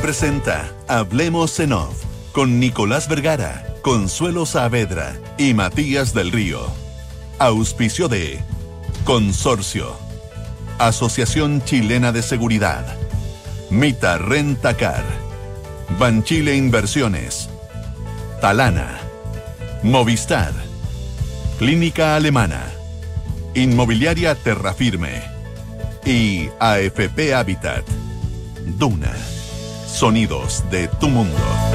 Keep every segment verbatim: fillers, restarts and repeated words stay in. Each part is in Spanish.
presenta Hablemos en Off con Nicolás Vergara, Consuelo Saavedra y Matías del Río. Auspicio de Consorcio, Asociación Chilena de Seguridad, Mita Rentacar, Banchile Inversiones, Talana, Movistar, Clínica Alemana, Inmobiliaria Terrafirme y A F P Habitat. Duna, sonidos de tu mundo.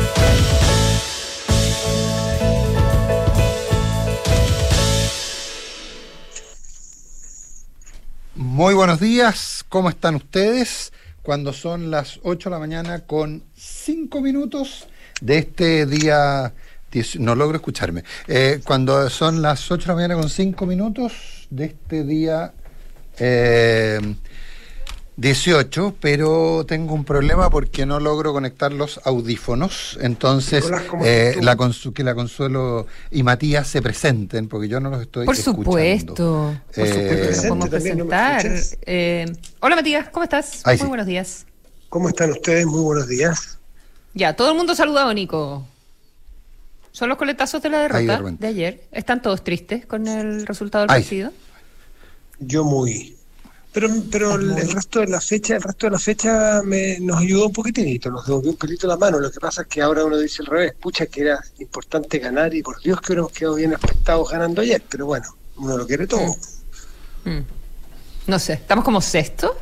Muy buenos días, ¿cómo están ustedes? Cuando son las ocho de la mañana con cinco minutos de este día, no logro escucharme, eh, cuando son las ocho de la mañana con cinco minutos de este día eh, dieciocho, pero tengo un problema porque no logro conectar los audífonos, entonces Nicolás, eh, la Consu- que la Consuelo y Matías se presenten, porque yo no los estoy por escuchando. Supuesto, eh, por supuesto, podemos presentar. ¿No eh, hola Matías, ¿cómo estás? Muy sí. buenos días. ¿Cómo están ustedes? Muy buenos días. Ya, todo el mundo saludado, Nico. ¿Son los coletazos de la derrota de, de ayer? ¿Están todos tristes con el resultado del Ay. partido? Yo muy... Pero, pero el, el resto de la fecha, el resto de la fecha me, nos ayudó un poquitinito, nos devolvió un pelito la mano. Lo que pasa es que ahora uno dice al revés, pucha que era importante ganar y por Dios que hubiéramos quedado bien aspectados ganando ayer, pero bueno, uno lo quiere todo. Mm. Mm. No sé, ¿estamos como sexto?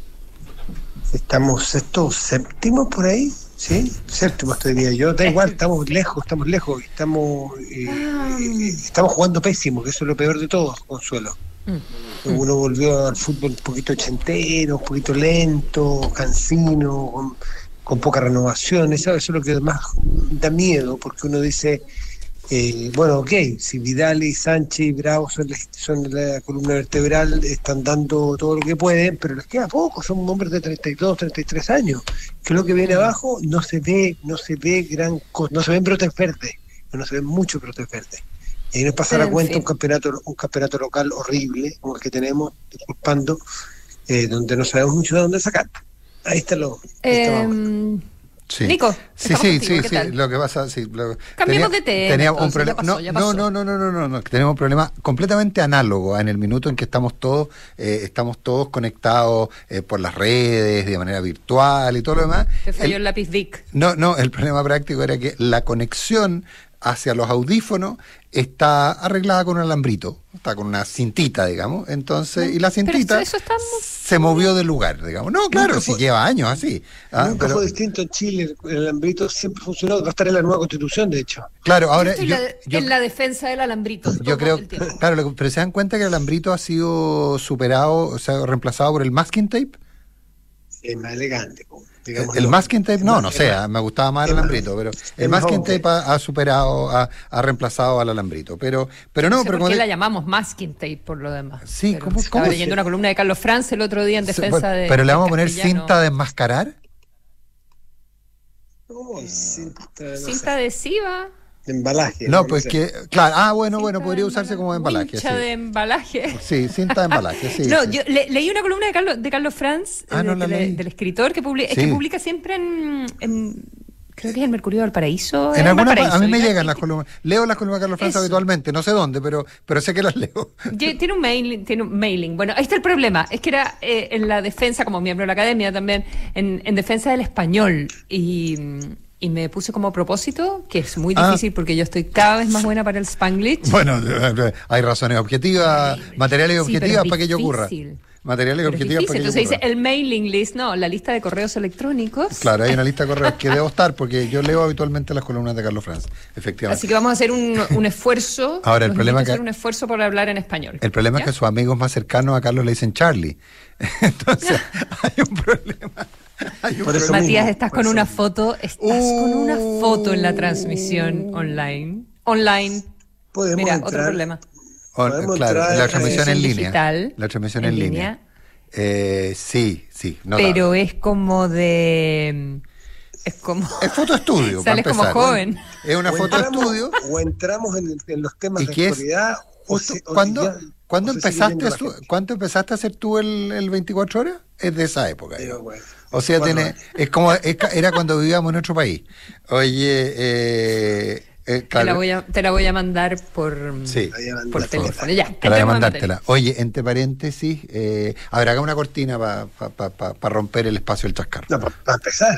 Estamos sexto, séptimo por ahí, ¿sí? Séptimo te diría yo, da igual, estamos lejos, estamos lejos, estamos, eh, ah. eh, estamos jugando pésimo, que eso es lo peor de todo, Consuelo. Uno volvió al fútbol un poquito ochentero, un poquito lento, cansino, con, con poca renovación. Eso, eso es lo que más da miedo, porque uno dice, eh, bueno, ok, si Vidal y Sánchez y Bravo son la, son la columna vertebral, están dando todo lo que pueden, pero les queda poco, son hombres de treinta y dos, treinta y tres años, que lo que viene abajo no se ve, no se ve gran cosa, no se ven brotes verdes, no se ven muchos brotes verdes. Y ahí nos pasa la cuenta un campeonato un campeonato local horrible, como el que tenemos, disculpando, eh, donde no sabemos mucho de dónde sacar. Ahí está lo... Eh, sí. Nico, sí, sí, sí, sí, lo que pasa... Sí, lo, Cambiemos tenía, de tema. Teníamos un problema. No, no, no, no, no, no, no, no, tenemos un problema completamente análogo en el minuto en que estamos todos, eh, estamos todos conectados eh, por las redes, de manera virtual y todo lo demás. Te falló el, el lápiz Vic. No, no, el problema práctico era que la conexión hacia los audífonos está arreglada con un alambrito, está con una cintita, digamos, entonces, no, y la cintita eso, eso está... se movió del lugar, digamos. No, claro, si sí lleva años así. Ah, nunca pero... fue distinto en Chile, el alambrito siempre funcionó, va a estar en la nueva Constitución, de hecho. Claro, ahora... Yo, yo, la, yo, en la defensa del alambrito. Yo creo, claro, pero se dan cuenta que el alambrito ha sido superado, o sea, reemplazado por el masking tape. Es más elegante, digamos. El masking tape, no, no sé, me gustaba más el alambrito, pero el masking tape ha, ha superado, ha, ha reemplazado al alambrito, pero, pero no, no sé pero por qué de... la llamamos masking tape por lo demás. Sí, pero ¿cómo, estaba cómo leyendo se... una columna de Carlos Franz el otro día en defensa sí, bueno, de. Pero le vamos a poner castellano. cinta de enmascarar. Oh, cinta, no cinta adhesiva. De embalaje. No, pues que, claro, ah, bueno, cinta bueno, podría usarse como de embalaje. Cinta sí. de embalaje. Sí, cinta de embalaje, sí. No, sí. yo le, leí una columna de Carlos, de Carlos Franz, ah, de, no, de, de, del escritor, que publica, sí. es que publica siempre en, en, creo que es el Mercurio del Paraíso. En alguna Paraíso, a mí me ¿no? llegan las columnas, leo las columnas de Carlos Franz habitualmente, no sé dónde, pero, pero sé que las leo. Tiene un mailing, tiene un mailing. Bueno, ahí está el problema, es que era eh, en la defensa, como miembro de la academia también, en, en defensa del español, y... Y me puse como propósito, que es muy difícil ah. porque yo estoy cada vez más buena para el Spanglish. Bueno, hay razones objetivas, materiales sí, objetivas para que ello ocurra. Materiales pero objetivas para que Entonces ocurra. dice el mailing list, no, la lista de correos electrónicos. Claro, hay una lista de correos que debo estar porque yo leo habitualmente las columnas de Carlos Franz, efectivamente. Así que vamos a hacer un, un esfuerzo. Ahora, el problema es que hacer un esfuerzo por hablar en español. El problema ¿ya? es que sus amigos más cercanos a Carlos le dicen Charlie. Entonces, hay un problema. Matías, mismo, estás con una foto, estás uh, con una foto en la transmisión online. Online. Mira, entrar, otro problema. O, claro, la transmisión en línea. Digital, la transmisión en, en línea. línea. Eh, sí, sí. No Pero es como de... Es como... Es foto estudio. Sales como joven. Es una o foto entramos, estudio. O entramos en, en los temas ¿Y de qué actualidad. O se, o ¿Cuándo, ya, ¿cuándo, empezaste su, ¿Cuándo empezaste a hacer tú el, el veinticuatro horas? Es de esa época. Pero, bueno. O sea, Cuatro tiene, años. es como, es ca- era cuando vivíamos en otro país. Oye, eh, eh, Te la claro, voy a, te la voy a mandar por, sí, Ahí van por las teléfono. Ya, te la voy a entremos en mandártela. Oye, entre paréntesis, eh, a ver, haga una cortina para pa, pa, pa, pa romper el espacio del chascarro. No, para, para empezar.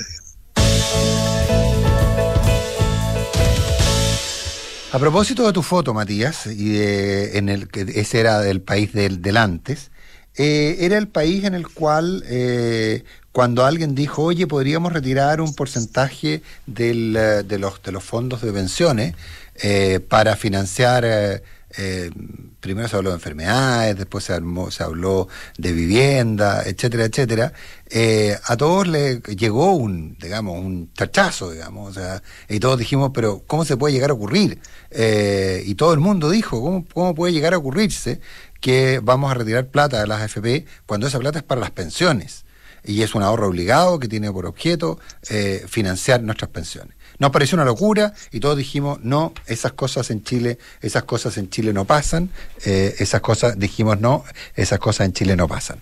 A propósito de tu foto, Matías, y de, en el que ese era del país del, del antes, eh, era el país en el cual eh, cuando alguien dijo, oye, podríamos retirar un porcentaje del, eh, de, los, de los fondos de pensiones eh, para financiar, eh, eh, primero se habló de enfermedades, después se, armó, se habló de vivienda, etcétera, etcétera, eh, a todos les llegó un, digamos, un chachazo, digamos, o sea, y todos dijimos, pero ¿cómo se puede llegar a ocurrir? Eh, y todo el mundo dijo, ¿cómo, ¿cómo puede llegar a ocurrirse que vamos a retirar plata de las A F P cuando esa plata es para las pensiones? Y es un ahorro obligado que tiene por objeto eh, financiar nuestras pensiones. Nos pareció una locura y todos dijimos, no, esas cosas en Chile, esas cosas en Chile no pasan, eh, esas cosas, dijimos no, esas cosas en Chile no pasan.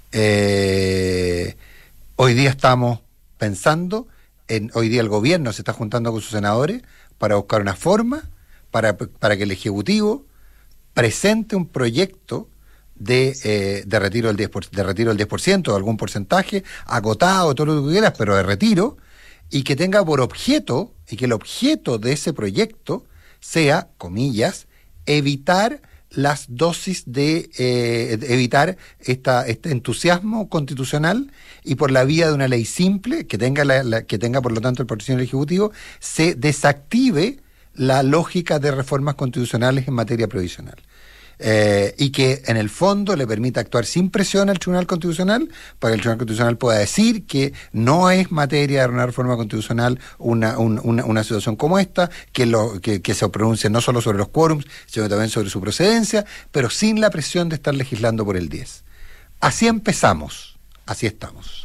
Eh, hoy día estamos pensando, en, hoy día el gobierno se está juntando con sus senadores para buscar una forma para, para que el Ejecutivo presente un proyecto de, eh, de retiro del diez por ciento, de retiro del diez por ciento, de algún porcentaje, acotado, todo lo que quieras, pero de retiro, y que tenga por objeto, y que el objeto de ese proyecto sea, comillas, evitar las dosis de, eh, evitar esta, este entusiasmo constitucional y por la vía de una ley simple, que tenga, la, la, que tenga por lo tanto el Poder Ejecutivo, se desactive la lógica de reformas constitucionales en materia previsional. Eh, y que en el fondo le permita actuar sin presión al Tribunal Constitucional para que el Tribunal Constitucional pueda decir que no es materia de una reforma constitucional una, un, una, una situación como esta, que, lo, que, que se pronuncie no solo sobre los quórums, sino también sobre su procedencia, pero sin la presión de estar legislando por el diez. Así empezamos, así estamos.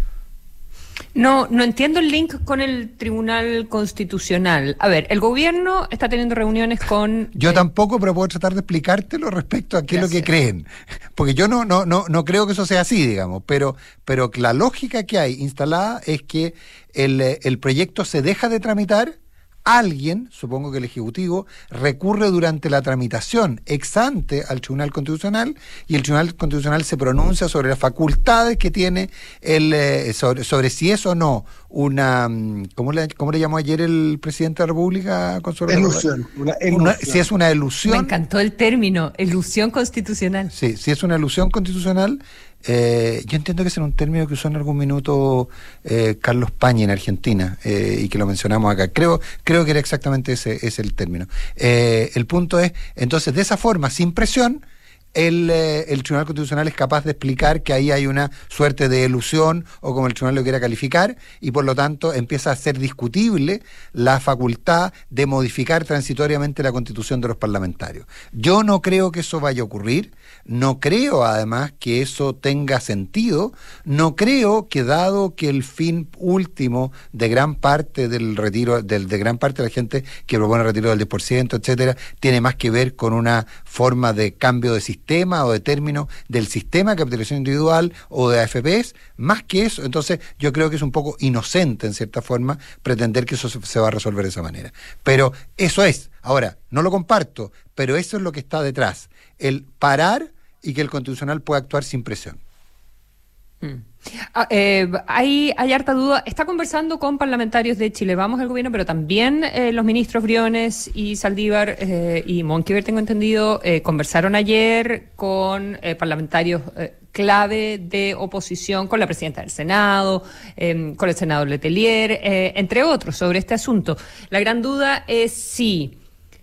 No, no entiendo el link con el Tribunal Constitucional. A ver, el gobierno está teniendo reuniones con... Yo eh, tampoco, pero puedo tratar de explicártelo respecto a qué Gracias. es lo que creen. Porque yo no, no, no, no creo que eso sea así, digamos, pero, pero la lógica que hay instalada es que el, el proyecto se deja de tramitar, alguien, supongo que el Ejecutivo, recurre durante la tramitación ex ante al Tribunal Constitucional y el Tribunal Constitucional se pronuncia sobre las facultades que tiene el eh, sobre, sobre si es o no una, ¿cómo le, cómo le llamó ayer el presidente de la República? Consuelo? Elusión, una elusión. Una- si es una elusión. Me encantó el término, elusión constitucional. Sí, si es una elusión constitucional, eh, yo entiendo que ese era un término que usó en algún minuto eh, Carlos Pañi en Argentina eh, y que lo mencionamos acá. Creo, creo que era exactamente ese, ese el término. Eh, el punto es, entonces, de esa forma, sin presión, el, eh, el Tribunal Constitucional es capaz de explicar que ahí hay una suerte de elusión o como el Tribunal lo quiera calificar y por lo tanto empieza a ser discutible la facultad de modificar transitoriamente la Constitución de los parlamentarios. Yo no creo que eso vaya a ocurrir, no creo además que eso tenga sentido, no creo que dado que el fin último de gran parte del retiro, del, de gran parte de la gente que propone el retiro del diez por ciento, etcétera, tiene más que ver con una forma de cambio de sistema o de término del sistema de capitalización individual o de A F P s, más que eso, entonces yo creo que es un poco inocente en cierta forma pretender que eso se, se va a resolver de esa manera. Pero eso es, ahora, no lo comparto, pero eso es lo que está detrás, el parar y que el Constitucional pueda actuar sin presión. Mm. Ah, eh, hay, hay harta duda. Está conversando con parlamentarios de Chile Vamos al gobierno, pero también eh, los ministros Briones y Saldívar eh, y Monkever, tengo entendido, eh, conversaron ayer con eh, parlamentarios eh, clave de oposición, con la presidenta del Senado, eh, con el senador Letelier, eh, entre otros, sobre este asunto. La gran duda es si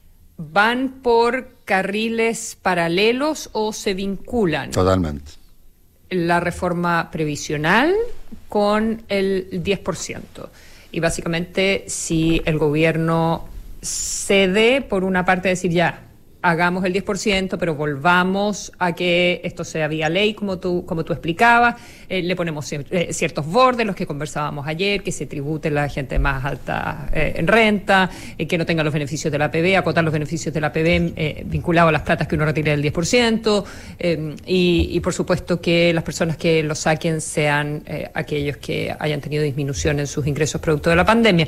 van por carriles paralelos o se vinculan. Totalmente. La reforma previsional con el diez por ciento. Y básicamente, si el gobierno cede por una parte, decir ya, hagamos el diez por ciento, pero volvamos a que esto sea vía ley, como tú, como tú explicabas, eh, le ponemos eh, ciertos bordes, los que conversábamos ayer, que se tribute la gente más alta eh, en renta, eh, que no tenga los beneficios de la A P B, acotar los beneficios de la A P B eh, vinculados a las platas que uno retire del diez por ciento, eh, y, y por supuesto que las personas que lo saquen sean eh, aquellos que hayan tenido disminución en sus ingresos producto de la pandemia.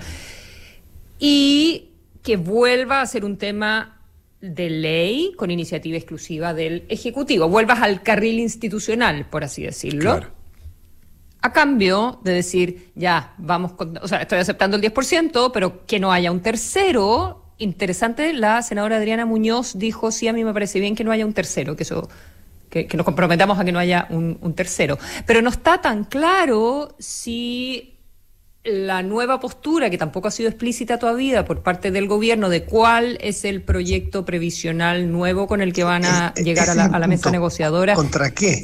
Y que vuelva a ser un tema de ley con iniciativa exclusiva del Ejecutivo. Vuelvas al carril institucional, por así decirlo. Claro. A cambio de decir, ya, vamos con, o sea, estoy aceptando el diez por ciento, pero que no haya un tercero. Interesante, la senadora Adriana Muñoz dijo, sí, a mí me parece bien que no haya un tercero, que eso, que, que nos comprometamos a que no haya un, un tercero. Pero no está tan claro si la nueva postura, que tampoco ha sido explícita todavía por parte del gobierno, de cuál es el proyecto previsional nuevo con el que van a es, llegar a la, a la mesa negociadora. ¿Contra qué?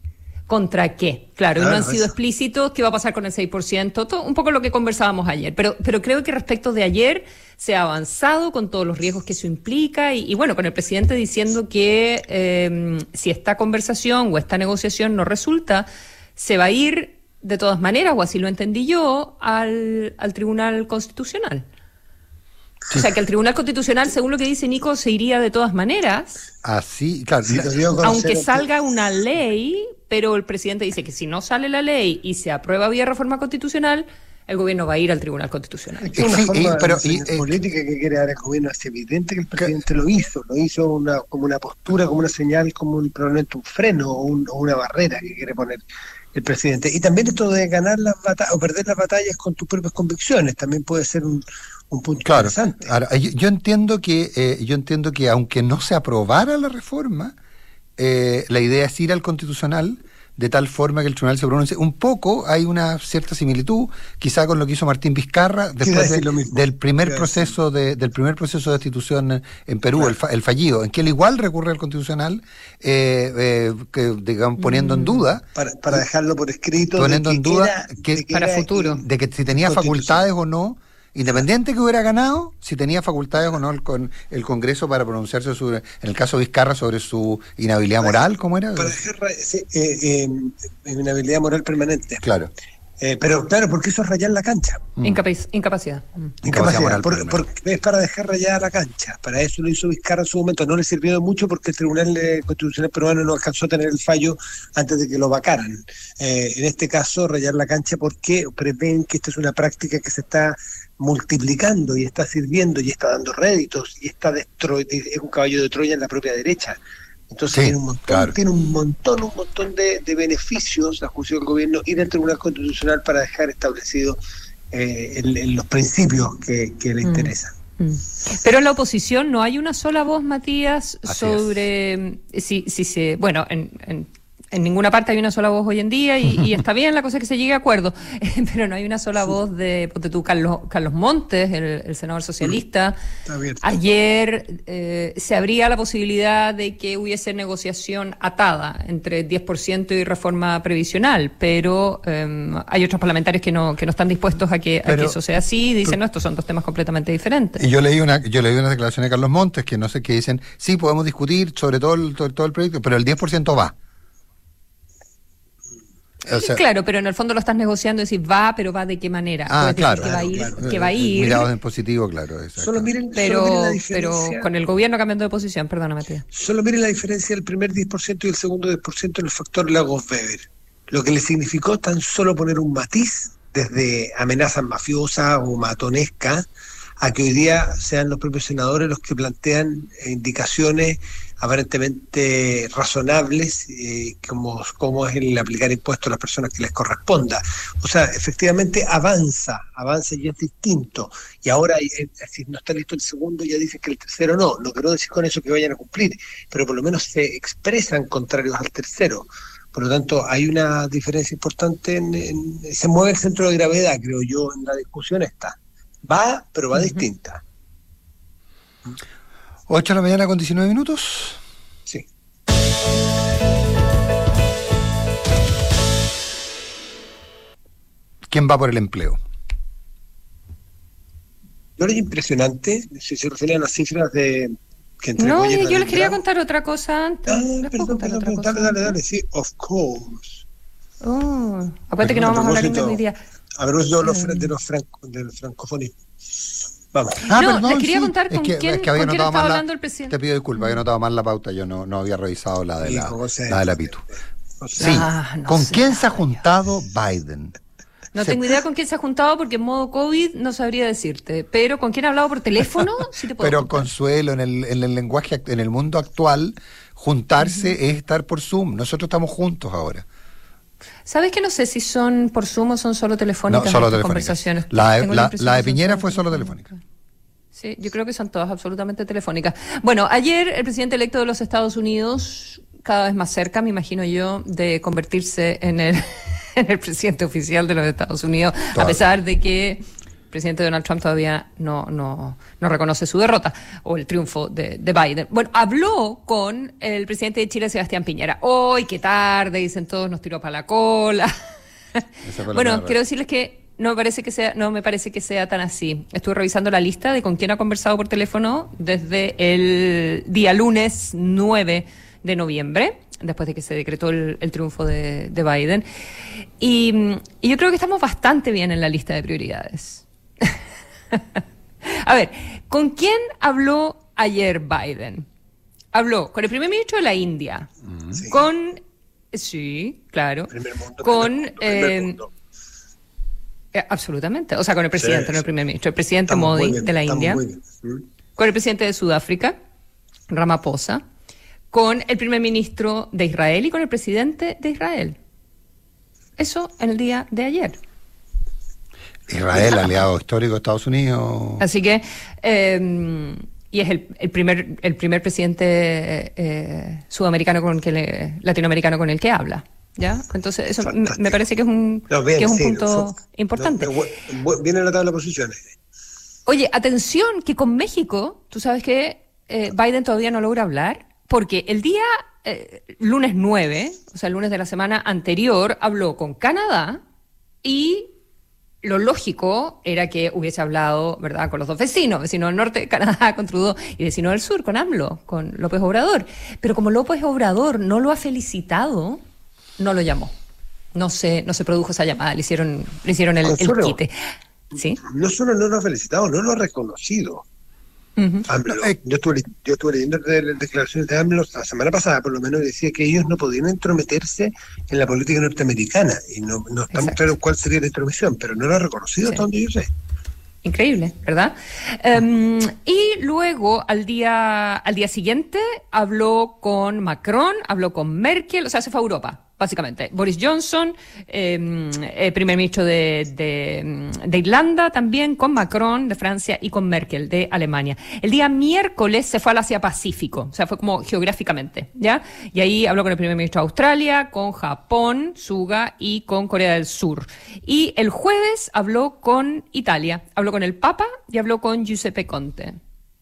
¿Contra qué? Claro, claro no han sido eso. explícitos qué va a pasar con el seis por ciento, todo, un poco lo que conversábamos ayer, pero, pero creo que respecto de ayer se ha avanzado con todos los riesgos que eso implica y, y bueno, con el presidente diciendo que eh, si esta conversación o esta negociación no resulta, se va a ir de todas maneras, o así lo entendí yo, al, al Tribunal Constitucional. Sí. O sea, que el Tribunal Constitucional, según lo que dice Nico, se iría de todas maneras. Así, claro. Sí, aunque salga una ley, pero el presidente dice que si no sale la ley y se aprueba vía reforma constitucional, el gobierno va a ir al Tribunal Constitucional. Es una sí, forma y, pero, de y, eh, política que quiere dar el gobierno. Es evidente que el presidente que, lo hizo, lo hizo una, como una postura, como una señal, como un, probablemente un freno o, un, o una barrera que quiere poner el presidente. Y también esto de ganar las batallas o perder las batallas con tus propias convicciones también puede ser un, un punto claro, interesante. Ahora, yo, yo entiendo que eh, yo entiendo que aunque no se aprobara la reforma, eh, la idea es ir al Constitucional de tal forma que el tribunal se pronuncie. Un poco hay una cierta similitud, quizá con lo que hizo Martín Vizcarra después de, del primer proceso de, del primer proceso de destitución en Perú, claro. el, fa, el fallido, en que él igual recurre al Constitucional, eh, eh, que, digamos, poniendo mm. en duda para, para dejarlo por escrito, poniendo de en que duda era, que, de que para era, futuro, de que si tenía facultades o no. Independiente que hubiera ganado, si tenía facultades o no el, con, el Congreso para pronunciarse sobre, en el caso de Vizcarra, sobre su inhabilidad para, moral, ¿cómo era? Para dejar sí, eh, eh, inhabilidad moral permanente. Claro. Eh, pero claro, porque eso es rayar la cancha. Mm. Incapac- incapacidad. Mm. Incapacidad, moral, por, por, es para dejar rayada la cancha. Para eso lo hizo Vizcarra en su momento. No le sirvió de mucho porque el Tribunal Constitucional Peruano no alcanzó a tener el fallo antes de que lo vacaran. Eh, en este caso, rayar la cancha porque prevén que esta es una práctica que se está multiplicando y está sirviendo y está dando réditos y está destro- es un caballo de Troya en la propia derecha. Entonces sí, tiene un montón, claro. tiene un montón, un montón de, de beneficios a juicio del gobierno ir al Tribunal Constitucional para dejar establecido eh, el, el, los principios que, que le mm. interesan. Mm. Pero en la oposición no hay una sola voz, Matías, Así sobre es. si, si se, bueno, en, en En ninguna parte hay una sola voz hoy en día y, y está bien la cosa es que se llegue a acuerdo, pero no hay una sola voz de, ponte tú, Carlos, Carlos Montes, el, el senador socialista. Ayer eh, se abría la posibilidad de que hubiese negociación atada entre diez por ciento y reforma previsional, pero eh, hay otros parlamentarios que no que no están dispuestos a que, pero, a que eso sea así y dicen, pero, no, estos son dos temas completamente diferentes. Y yo leí una yo leí una declaración de Carlos Montes que no sé qué dicen, sí, podemos discutir sobre todo el, todo, todo el proyecto, pero el diez por ciento va. O sea, claro, pero en el fondo lo estás negociando y decís va, pero va de qué manera. Ah, claro, que, claro, va a ir, claro. que va a ir. Mirados en positivo, claro. Exacto. Solo miren, pero, solo miren la diferencia. Pero con el gobierno cambiando de posición, perdóname, tía. Solo miren la diferencia del primer diez por ciento y el segundo diez por ciento en el factor Lagos-Weber. Lo que le significó tan solo poner un matiz desde amenazas mafiosas o matonescas a que hoy día sean los propios senadores los que plantean indicaciones aparentemente razonables, eh, como, como es el aplicar impuestos a las personas que les corresponda. O sea, efectivamente avanza, avanza y es distinto. Y ahora, eh, si no está listo el segundo, ya dicen que el tercero no. No quiero decir con eso que vayan a cumplir, pero por lo menos se expresan contrarios al tercero. Por lo tanto, hay una diferencia importante, en, en, se mueve el centro de gravedad, creo yo, en la discusión esta. Va, pero va uh-huh. distinta. ocho de la mañana con diecinueve minutos. Sí. ¿Quién va por el empleo? Yo lo impresionante, si se refieren a las cifras de que no, yo, yo les quería contar otra cosa antes. Ah, ¿Les puedo perdón, contar perdón, otra perdón, cosa dale, dale, antes? dale, sí, of course. Oh, acuérdate que no A vamos a hablar propósito- inglés hoy día. A propósito de los, Eh. fran- de los franco, del francofonismo. Vamos. Ah, No, perdón, les quería sí. contar Es con que, quién- es que había con quién notado estaba mal la- hablando el presidente. Te pido disculpas, había notado mal la pauta, yo no, no había revisado la de la, Hijo, José. la de la Pitu. José. Sí, Ah, no ¿con sé quién se ha nada, juntado Biden? No Se- tengo idea con quién se ha juntado porque en modo COVID no sabría decirte. Pero con quién ha hablado por teléfono, sí te puedo Pero contar. Consuelo, en el, en el lenguaje, act- en el mundo actual, juntarse es estar por Zoom. Nosotros estamos juntos ahora. ¿Sabes que no sé si son por Zoom o son solo telefónicas No, solo estas telefónicas. conversaciones? La de- Tengo la- impresión la de que son Piñera fue solo telefónicas. Sí, yo creo que son todas absolutamente telefónicas. Bueno, ayer el presidente electo de los Estados Unidos, cada vez más cerca, me imagino yo, de convertirse en el, en el presidente oficial de los Estados Unidos, a Todavía. pesar de que el presidente Donald Trump todavía no, no, no reconoce su derrota o el triunfo de, de Biden. Bueno, habló con el presidente de Chile, Sebastián Piñera. Hoy, qué tarde, dicen todos, nos tiró para la cola. Esa fue la Bueno, primera quiero decirles que no me parece que sea, no me parece que sea tan así. Estuve revisando la lista de con quién ha conversado por teléfono desde el día lunes nueve de noviembre, después de que se decretó el, el triunfo de, de Biden. Y, y yo creo que estamos bastante bien en la lista de prioridades. A ver, ¿con quién habló ayer Biden? Habló con el primer ministro de la India, Sí. con... Sí, claro. Primer mundo, con... primer mundo, primer eh, mundo. eh, absolutamente. O sea, con el presidente, Sí, no el sí. primer ministro. El presidente Estamos muy Modi bien, de la estamos India, muy bien. ¿Mm? con el presidente de Sudáfrica, Ramaphosa, con el primer ministro de Israel y con el presidente de Israel. Eso en el día de ayer. Israel, aliado histórico de Estados Unidos. Así que, eh, y es el, el primer el primer presidente eh, sudamericano con el que le- latinoamericano con el que habla. ¿Ya? Entonces, eso me, Fantástico. me parece que es un, No, bien, que es un sí, punto fue- importante. no, bu- bu- viene la tabla de posiciones. Oye, atención, que con México, tú sabes que eh, Biden todavía no logra hablar, porque el día eh, lunes nueve, o sea, el lunes de la semana anterior, habló con Canadá y lo lógico era que hubiese hablado, ¿verdad?, con los dos vecinos, vecino del norte, Canadá, con Trudeau, y vecino del sur, con AMLO, con López Obrador. Pero como López Obrador no lo ha felicitado, no lo llamó. No se, no se produjo esa llamada, le hicieron, le hicieron el, el Consuelo. quite. ¿Sí? No solo no lo ha felicitado, no lo ha reconocido. Ujú. AMLO. No, eh. Yo estuve, yo estuve leyendo de- las declaraciones de AMLO la semana pasada, por lo menos, y decía que ellos no podían entrometerse en la política norteamericana y no, no estamos Exacto. claros cuál sería la intromisión, pero no lo ha reconocido Sí. hasta donde yo sé. Increíble, ¿verdad? Um, y luego, al día, al día siguiente, habló con Macron, habló con Merkel, o sea, se fue a Europa, básicamente. Boris Johnson, eh, eh, primer ministro de, de, de Irlanda, también con Macron de Francia y con Merkel de Alemania. El día miércoles se fue al Asia-Pacífico, o sea, fue como geográficamente, ¿ya? Y ahí habló con el primer ministro de Australia, con Japón, Suga, y con Corea del Sur. Y el jueves habló con Italia, habló con el Papa y habló con Giuseppe Conte.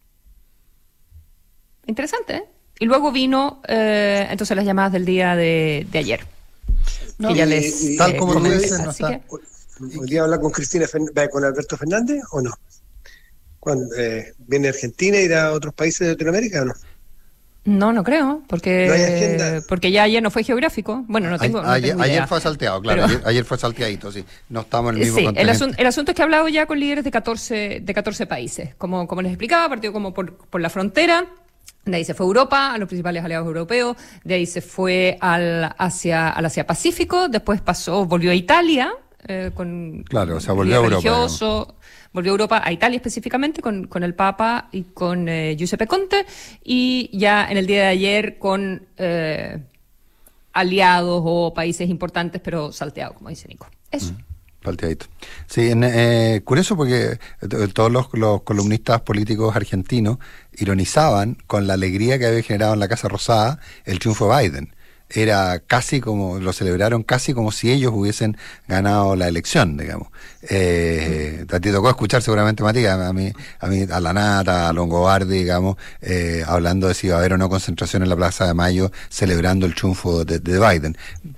Interesante, ¿eh? Y luego vino, eh, entonces, las llamadas del día de, de ayer. No, que ya y- les y- tal eh, como tú comenté. dices, no Así está. que- Hoy hoy día habla con Cristina Fern- va con Alberto Fernández o no? Cuando eh, viene a Argentina y irá a otros países de Latinoamérica o no? No, no creo, porque, No hay agenda. porque ya ayer no fue geográfico. Bueno, no tengo, no ayer, tengo idea. ayer fue salteado, claro. Pero- Ayer, ayer fue salteadito, sí. No estamos en el Eh, mismo Sí, el, continente. asun- el asunto es que ha hablado ya con líderes de catorce, de catorce países. Como, como les explicaba, partió como por, por la frontera. De ahí se fue a Europa, a los principales aliados europeos. De ahí se fue al Asia, al Asia Pacífico. Después pasó, volvió a Italia. eh, con Claro, o sea, un volvió a líder Europa, religioso. Volvió a Europa, a Italia específicamente, con, con el Papa y con eh, Giuseppe Conte. Y ya en el día de ayer con eh, aliados o países importantes, pero salteados, como dice Nico. Eso. Salteadito. Sí, en, eh, curioso porque eh, todos los, los columnistas políticos argentinos ironizaban con la alegría que había generado en la Casa Rosada el triunfo de Biden. Era casi como, lo celebraron casi como si ellos hubiesen ganado la elección, digamos. Eh, te tocó escuchar seguramente, Matías, a mí, a mí, a la Nata, a Longobardi, digamos, eh, hablando de si iba a haber o no concentración en la Plaza de Mayo celebrando el triunfo de, de Biden.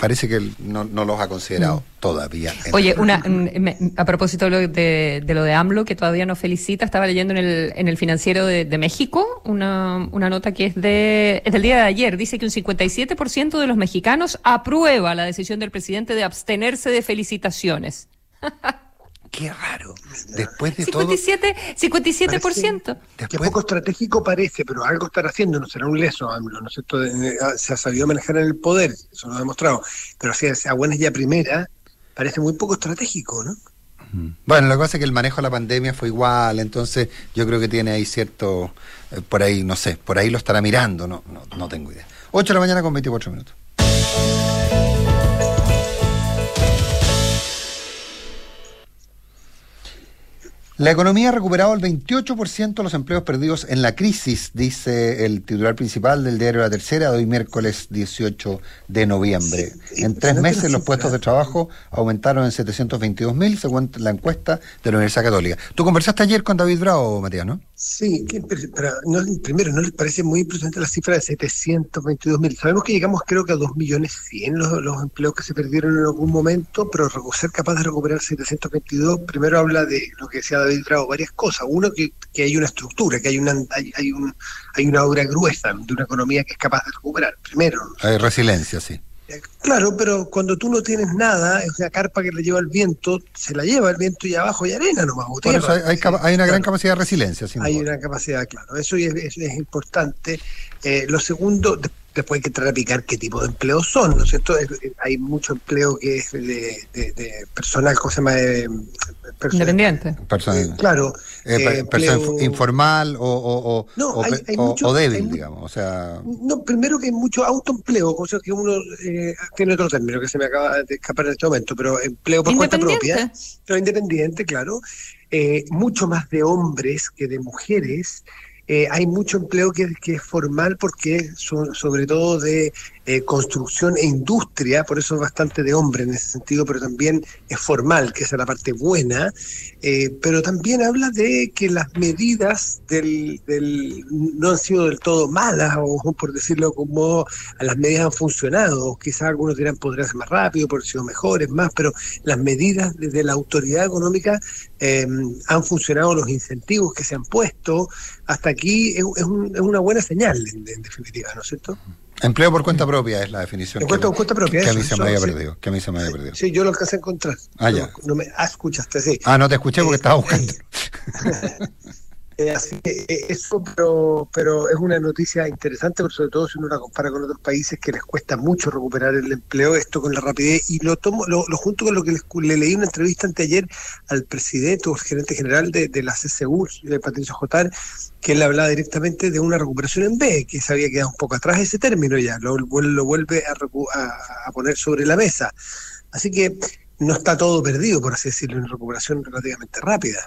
parece que no, no los ha considerado mm. todavía. Oye, una, a propósito de, de, de lo de AMLO, que todavía nos felicita, estaba leyendo en el, en el Financiero de, de México una, una nota que es, de, es del día de ayer. Dice que un cincuenta y siete por ciento de los mexicanos aprueba la decisión del presidente de abstenerse de felicitaciones. Qué raro. Después de cincuenta y siete, todo... cincuenta y siete por ciento. Después... Que poco estratégico parece, pero algo estará haciendo, no será un leso, AMLO, ¿no es cierto? Se ha sabido manejar en el poder, eso lo ha demostrado. Pero si a buenas ya primera, parece muy poco estratégico, ¿no? Bueno, lo que pasa es que el manejo de la pandemia fue igual, entonces yo creo que tiene ahí cierto... Eh, por ahí, no sé, por ahí lo estará mirando, no, no, no tengo idea. ocho de la mañana con veinticuatro minutos. La economía ha recuperado el veintiocho por ciento de los empleos perdidos en la crisis, dice el titular principal del diario La Tercera, de hoy miércoles dieciocho de noviembre. En tres meses los puestos de trabajo aumentaron en setecientos veintidós mil, según la encuesta de la Universidad Católica. Tú conversaste ayer con David Bravo, Matías, ¿no? Sí, que, pero no, primero, ¿no les parece muy impresionante la cifra de setecientos veintidós mil? Sabemos que llegamos creo que a dos millones cien los, los empleos que se perdieron en algún momento, pero ser capaz de recuperar setecientos veintidós, primero habla de lo que decía David Bravo, varias cosas. Uno, que, que hay una estructura, que hay una hay, hay, un, hay una obra gruesa de una economía que es capaz de recuperar, primero. Hay resiliencia, sí. Claro, pero cuando tú no tienes nada, es una carpa que le lleva el viento, se la lleva el viento y abajo hay arena nomás. Por eso hay, hay, hay una gran claro. capacidad de resiliencia. Sin hay duda. una capacidad, claro. Eso es, es, es importante. Eh, lo segundo, después hay que entrar a picar qué tipo de empleos son, ¿no es cierto? Es, hay mucho empleo que es de, de, de personal, ¿cómo se llama? Eh, person, Independiente. Personal. Eh, claro. Eh, eh, persona empleo... informal o, o, o, no, o, hay, hay o, mucho, o débil, hay, digamos. O sea... No, primero que hay mucho autoempleo, o sea que uno eh, tiene otro término que se me acaba de escapar en este momento, pero empleo por cuenta propia, pero independiente, claro. Eh, mucho más de hombres que de mujeres. Eh, hay mucho empleo que, que es formal porque son sobre todo de eh, construcción e industria, por eso es bastante de hombre en ese sentido, pero también es formal, que esa es la parte buena, eh, pero también habla de que las medidas del, del no han sido del todo malas, o por decirlo como las medidas han funcionado, quizás algunos dirán podría ser más rápido, por sido mejores, más, pero las medidas desde la autoridad económica eh, han funcionado, los incentivos que se han puesto, hasta aquí es, es, un, es una buena señal en, en definitiva, ¿no es cierto? Empleo por cuenta propia es la definición que, cuenta, cuenta propia, que, eso, a mí se eso, me había sí. perdido, que a mí se me había perdido. Sí, yo lo alcancé a encontrar. Ah, ya. No, no me, ah, escuchaste, sí. Ah, no te escuché porque eh, estaba buscando. Eh, eh, así que eh, eso, pero, pero es una noticia interesante, pero sobre todo si uno la compara con otros países que les cuesta mucho recuperar el empleo, esto con la rapidez, y lo tomo, lo, lo junto con lo que les, le leí una entrevista anteayer al presidente o el gerente general de, de la C S U, de Patricio Jotar, que él hablaba directamente de una recuperación en B, que se había quedado un poco atrás ese término ya, lo, lo vuelve a, a, a poner sobre la mesa. Así que no está todo perdido, por así decirlo, una recuperación relativamente rápida.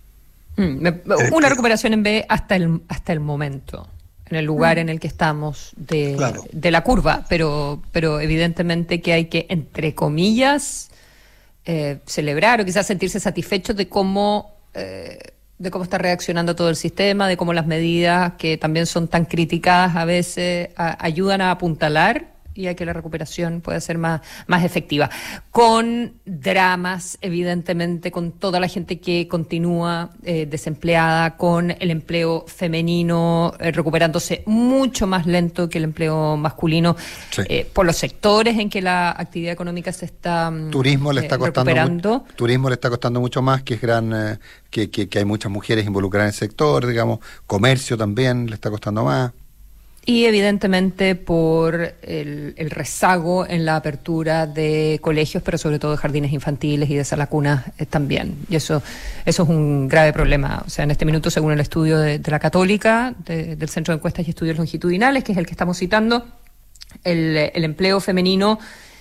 Mm, una recuperación en B hasta el, hasta el momento, en el lugar mm. en el que estamos de, claro. de la curva, pero, pero evidentemente que hay que, entre comillas, eh, celebrar o quizás sentirse satisfechos de cómo... Eh, de cómo está reaccionando todo el sistema, de cómo las medidas que también son tan criticadas a veces a, ayudan a apuntalar y a que la recuperación pueda ser más, más efectiva. Con dramas, evidentemente, con toda la gente que continúa eh, desempleada, con el empleo femenino eh, recuperándose mucho más lento que el empleo masculino, sí. eh, por los sectores en que la actividad económica se está turismo le está eh, costando recuperando. Mu- turismo le está costando mucho más, que es gran, eh, que, que, que hay muchas mujeres involucradas en el sector, digamos, comercio también le está costando más. Y evidentemente por el, el rezago en la apertura de colegios, pero sobre todo de jardines infantiles y de salas cunas eh, también. Y eso eso es un grave problema. O sea, en este minuto, según el estudio de, de la Católica, de, del Centro de Encuestas y Estudios Longitudinales, que es el que estamos citando, el, el empleo femenino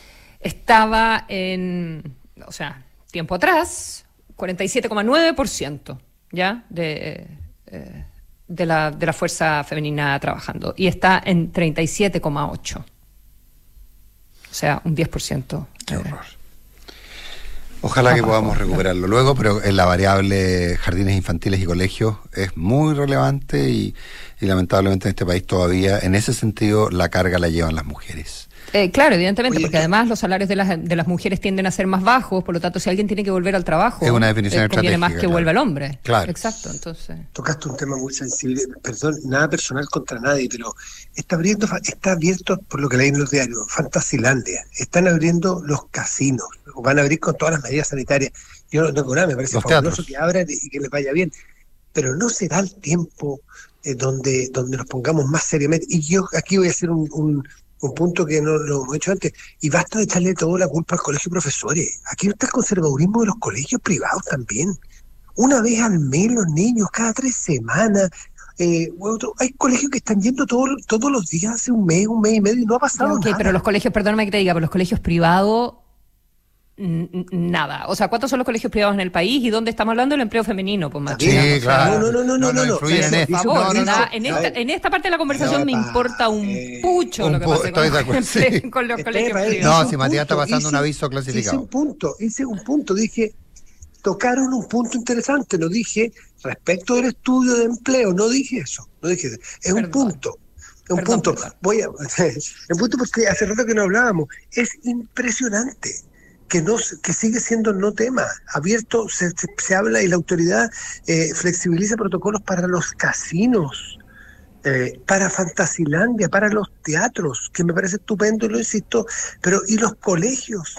estaba en, o sea, tiempo atrás, cuarenta y siete coma nueve por ciento, ¿ya? De... Eh, de la de la fuerza femenina trabajando, y está en treinta y siete coma ocho, o sea, un diez por ciento. Qué horror. Ojalá que podamos recuperarlo luego, pero en la variable jardines infantiles y colegios es muy relevante y, y lamentablemente en este país todavía, en ese sentido, la carga la llevan las mujeres. Eh, claro, evidentemente, Oye, porque que- además los salarios de las de las mujeres tienden a ser más bajos, por lo tanto, si alguien tiene que volver al trabajo, Es una definición eh, conviene más estratégica, que claro. vuelva el hombre. Claro. Exacto, entonces. Tocaste un tema muy sensible, perdón, nada personal contra nadie, pero está abriendo, está abierto, por lo que leí en los diarios, Fantasilandia, están abriendo los casinos, van a abrir con todas las medidas sanitarias. Yo no tengo nada, me parece Los fabuloso teatros. que abran y que les vaya bien, pero no será el tiempo eh, donde, donde nos pongamos más seriamente. Y yo aquí voy a hacer un, un, un punto que no lo hemos hecho antes, y basta de echarle toda la culpa al colegio de profesores. Aquí está el conservadurismo de los colegios privados también. Una vez al mes los niños, cada tres semanas. Eh, otro, hay colegios que están yendo todo, todos los días hace un mes, un mes y medio y no ha pasado Ok, nada. pero los colegios, perdóname que te diga, pero los colegios privados, n- n- nada. O sea, ¿cuántos son los colegios privados en el país y dónde estamos hablando del empleo femenino? Pues, macho. Sí, O sea, claro. No, no, no, no, no, no. influyen en Eso, esto. Por eso, favor, eso, ¿verdad? eso, en, a esta, ver, en esta parte de la conversación No, me pa, importa un eh, pucho un lo que pu- pase estoy con, de acuerdo, empleo- sí. con los Espera, colegios espera, privados. No, hice si un Matías está punto, pasando un hice- aviso clasificado. Hice un punto, hice un punto, dije, tocaron un punto interesante, no dije respecto del estudio de empleo, no dije eso, no dije eso. Es un Perdón. punto, es un Perdón, punto. perdón. Voy a, un punto porque hace rato que no hablábamos, es impresionante que no se- que sigue siendo no tema, abierto, se, se, se habla y la autoridad eh, flexibiliza protocolos para los casinos. Eh, para Fantasilandia, para los teatros, que me parece estupendo, lo insisto, pero ¿y los colegios?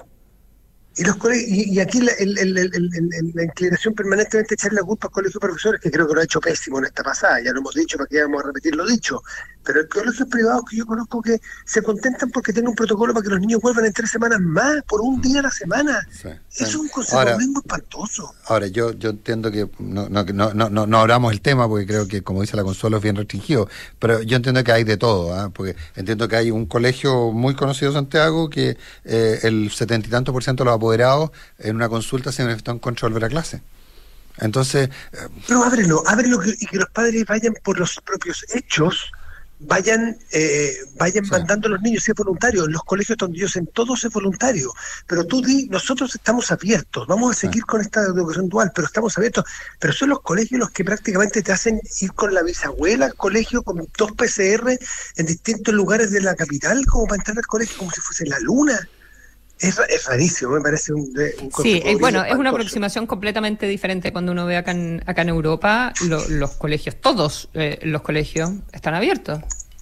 Y los colegios, y, y aquí la, el, el, el, el, el, la inclinación permanentemente echarle la culpa al colegio de profesores, que creo que lo ha hecho pésimo en esta pasada, ya lo hemos dicho, para que vamos a repetir lo dicho, pero hay colegios privados que yo conozco que se contentan porque tienen un protocolo para que los niños vuelvan en tres semanas más, por un día a la semana. Sí. Eso es un conservadurismo espantoso. Ahora, yo yo entiendo que no no, no, no, no no abramos el tema porque creo que, como dice la Consuelo, es bien restringido, pero yo entiendo que hay de todo, ¿ah? Porque entiendo que hay un colegio muy conocido de Santiago que eh, el setenta y tanto por ciento de los apoderados en una consulta se manifestó en contra de volver a clase. Entonces, eh, Pero ábrelo, ábrelo que- y que los padres vayan por los propios hechos, vayan eh, vayan Sí. mandando a los niños, si es voluntario. En los colegios donde yo sé, en todos es voluntario. Pero tú di, nosotros estamos abiertos, vamos a seguir Sí. con esta educación dual, pero estamos abiertos. Pero son los colegios los que prácticamente te hacen ir con la bisabuela al colegio con dos P C R en distintos lugares de la capital, como para entrar al colegio como si fuese la luna. Es, ra- es rarísimo, me parece un, de- un Sí, eh, bueno, es una espantoso. aproximación completamente diferente cuando uno ve acá en, acá en Europa, lo- los colegios, todos eh, los colegios están abiertos.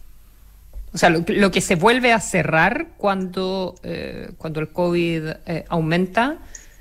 O sea, lo, que- lo que se vuelve a cerrar cuando, eh, cuando el COVID eh, aumenta,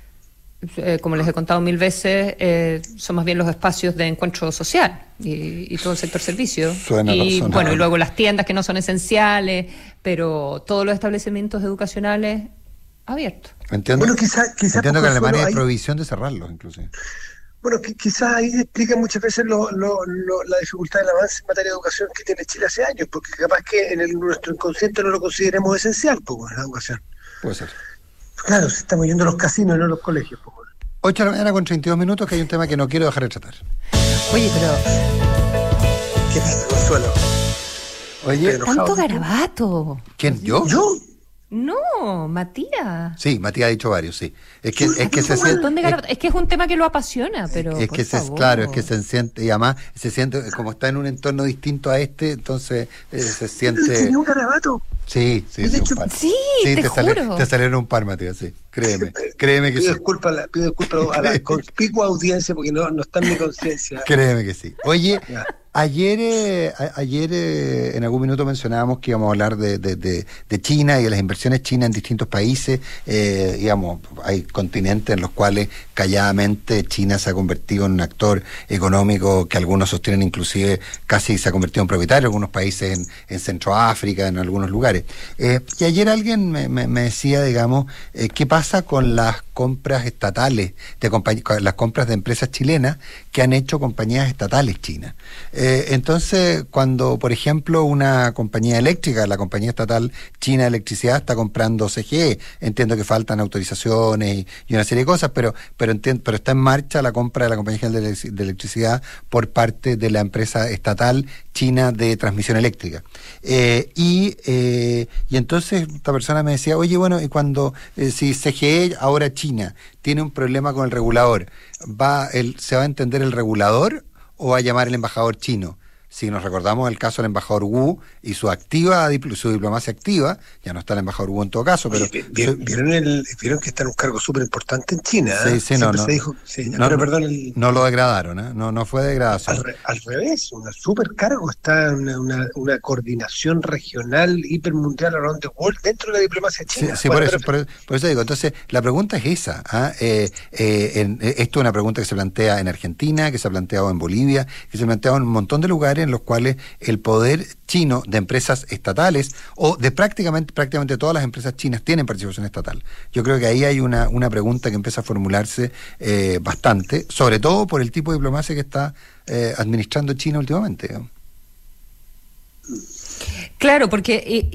eh, como les he contado mil veces, eh, son más bien los espacios de encuentro social y, y todo el sector servicio. Suena Y razonable. bueno, y luego las tiendas que no son esenciales, pero todos los establecimientos educacionales abiertos. entiendo, Bueno, quizá- quizá entiendo que en Consuelo, Alemania hay hay- prohibición de cerrarlos, inclusive. Bueno, qui- quizás ahí explica muchas veces lo, lo, lo- la dificultad del avance en materia de educación que tiene Chile hace años, porque capaz que en el, nuestro inconsciente no lo consideremos esencial, pues, la educación. Puede ser. Claro, si estamos yendo a los casinos y no a los colegios, pues. ocho de la mañana con treinta y dos minutos, que hay un tema que no quiero dejar de tratar. Oye, pero ¿Qué pasa, Consuelo? Oye, Pero- tanto enojado. garabato. ¿quién? ¿Yo? ¿Yo? No, Matías. Sí, Matías ha dicho varios, sí. Es que, Yo- es que se Un siente... montón de garabatos. Es que es un tema que lo apasiona, pero Es por que se, favor. claro, es que se siente, y además se siente, como está en un entorno distinto a este, entonces eh, se siente... Tenía un garabato. Sí, sí, De sí, hecho, un par. sí, te sale- juro. te salieron un par, Matías, sí. Créeme, créeme que Pido sí. disculpas a la, pido disculpas a la conspicua audiencia porque no, no está en mi conciencia. Créeme que sí. Oye, Ya. ayer eh, a- ayer eh, en algún minuto mencionábamos que íbamos a hablar de, de, de, de China y de las inversiones chinas en distintos países. Eh, digamos, hay continentes en los cuales calladamente China se ha convertido en un actor económico que algunos sostienen inclusive casi se ha convertido en propietario, en algunos países en, en Centroáfrica, en algunos lugares. Eh, y ayer alguien me, me, me decía, digamos, eh, ¿qué pasa con las compras estatales, de compañ- con las compras de empresas chilenas que han hecho compañías estatales chinas? Eh, entonces, cuando, por ejemplo, una compañía eléctrica, la compañía estatal china de electricidad está comprando C G E, entiendo que faltan autorizaciones y, y una serie de cosas, pero pero, entien- pero está en marcha la compra de la compañía general de, Elec- de electricidad por parte de la empresa estatal china de transmisión eléctrica. Eh, y, eh, y entonces esta persona me decía, oye, bueno, y cuando eh, si C G E, ahora China, tiene un problema con el regulador, va el, ¿se va a entender el regulador o va a llamar el embajador chino? Si nos recordamos el caso del embajador Wu y su activa su diplomacia activa, ya no está el embajador Wu en todo caso, pero... Oye, ¿vieron, ¿vieron, el, ¿Vieron que está en un cargo súper importante en China? Sí, sí, no, no, dijo, sí, no, pero perdón, el, no lo degradaron, ¿eh? no, no fue degradación. Al, re, al revés, un súper cargo, está en una, una, una coordinación regional hipermundial around the world dentro de la diplomacia china. Sí, sí bueno, por, eso, por, por eso digo, entonces la pregunta es esa. ¿ah? Eh, eh, en, esto es una pregunta que se plantea en Argentina, que se ha planteado en Bolivia, que se ha planteado en un montón de lugares en los cuales el poder chino de empresas estatales o de prácticamente prácticamente todas las empresas chinas tienen participación estatal. Yo creo que ahí hay una, una pregunta que empieza a formularse eh, bastante, sobre todo por el tipo de diplomacia que está eh, administrando China últimamente. ¿no? Claro, porque... Eh...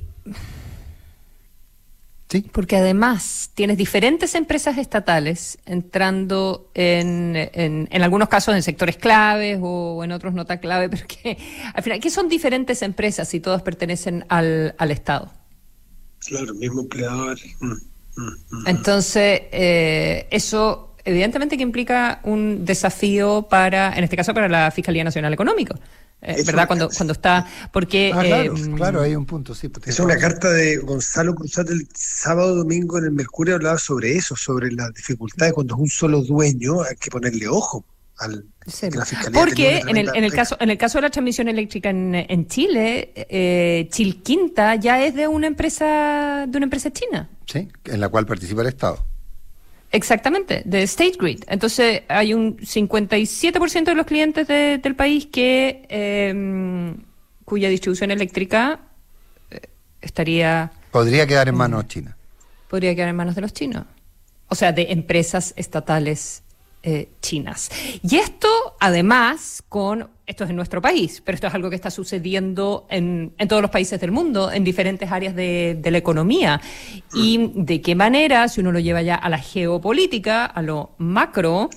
¿Sí? Porque además tienes diferentes empresas estatales entrando en, en, en algunos casos en sectores claves o en otros no tan clave, pero que al final, ¿qué son diferentes empresas si todas pertenecen al, al Estado? Claro, mismo empleador. Mm, mm, mm. Entonces, eh, eso evidentemente que implica un desafío para, en este caso, para la Fiscalía Nacional Económica. Eh, ¿Verdad? Cuando cuando está... Porque... Ah, claro, eh, claro, hay un punto, sí. Es una carta de Gonzalo Cruzat el sábado domingo en el Mercurio, hablaba sobre eso, sobre las dificultades cuando es un solo dueño, hay que ponerle ojo al... Sí. La Fiscalía porque en el, en el caso en el caso de la transmisión eléctrica en, en Chile, eh, Chilquinta ya es de una empresa de una empresa china. Sí, en la cual participa el Estado. Exactamente, de State Grid. Entonces hay un cincuenta y siete por ciento de los clientes de, del país que eh, cuya distribución eléctrica eh, estaría... Podría quedar en manos eh, chinas. Podría quedar en manos de los chinos. O sea, de empresas estatales eh, chinas. Y esto, además, con... Esto es en nuestro país, pero esto es algo que está sucediendo en, en todos los países del mundo, en diferentes áreas de, de la economía. Y de qué manera, si uno lo lleva ya a la geopolítica, a lo macro,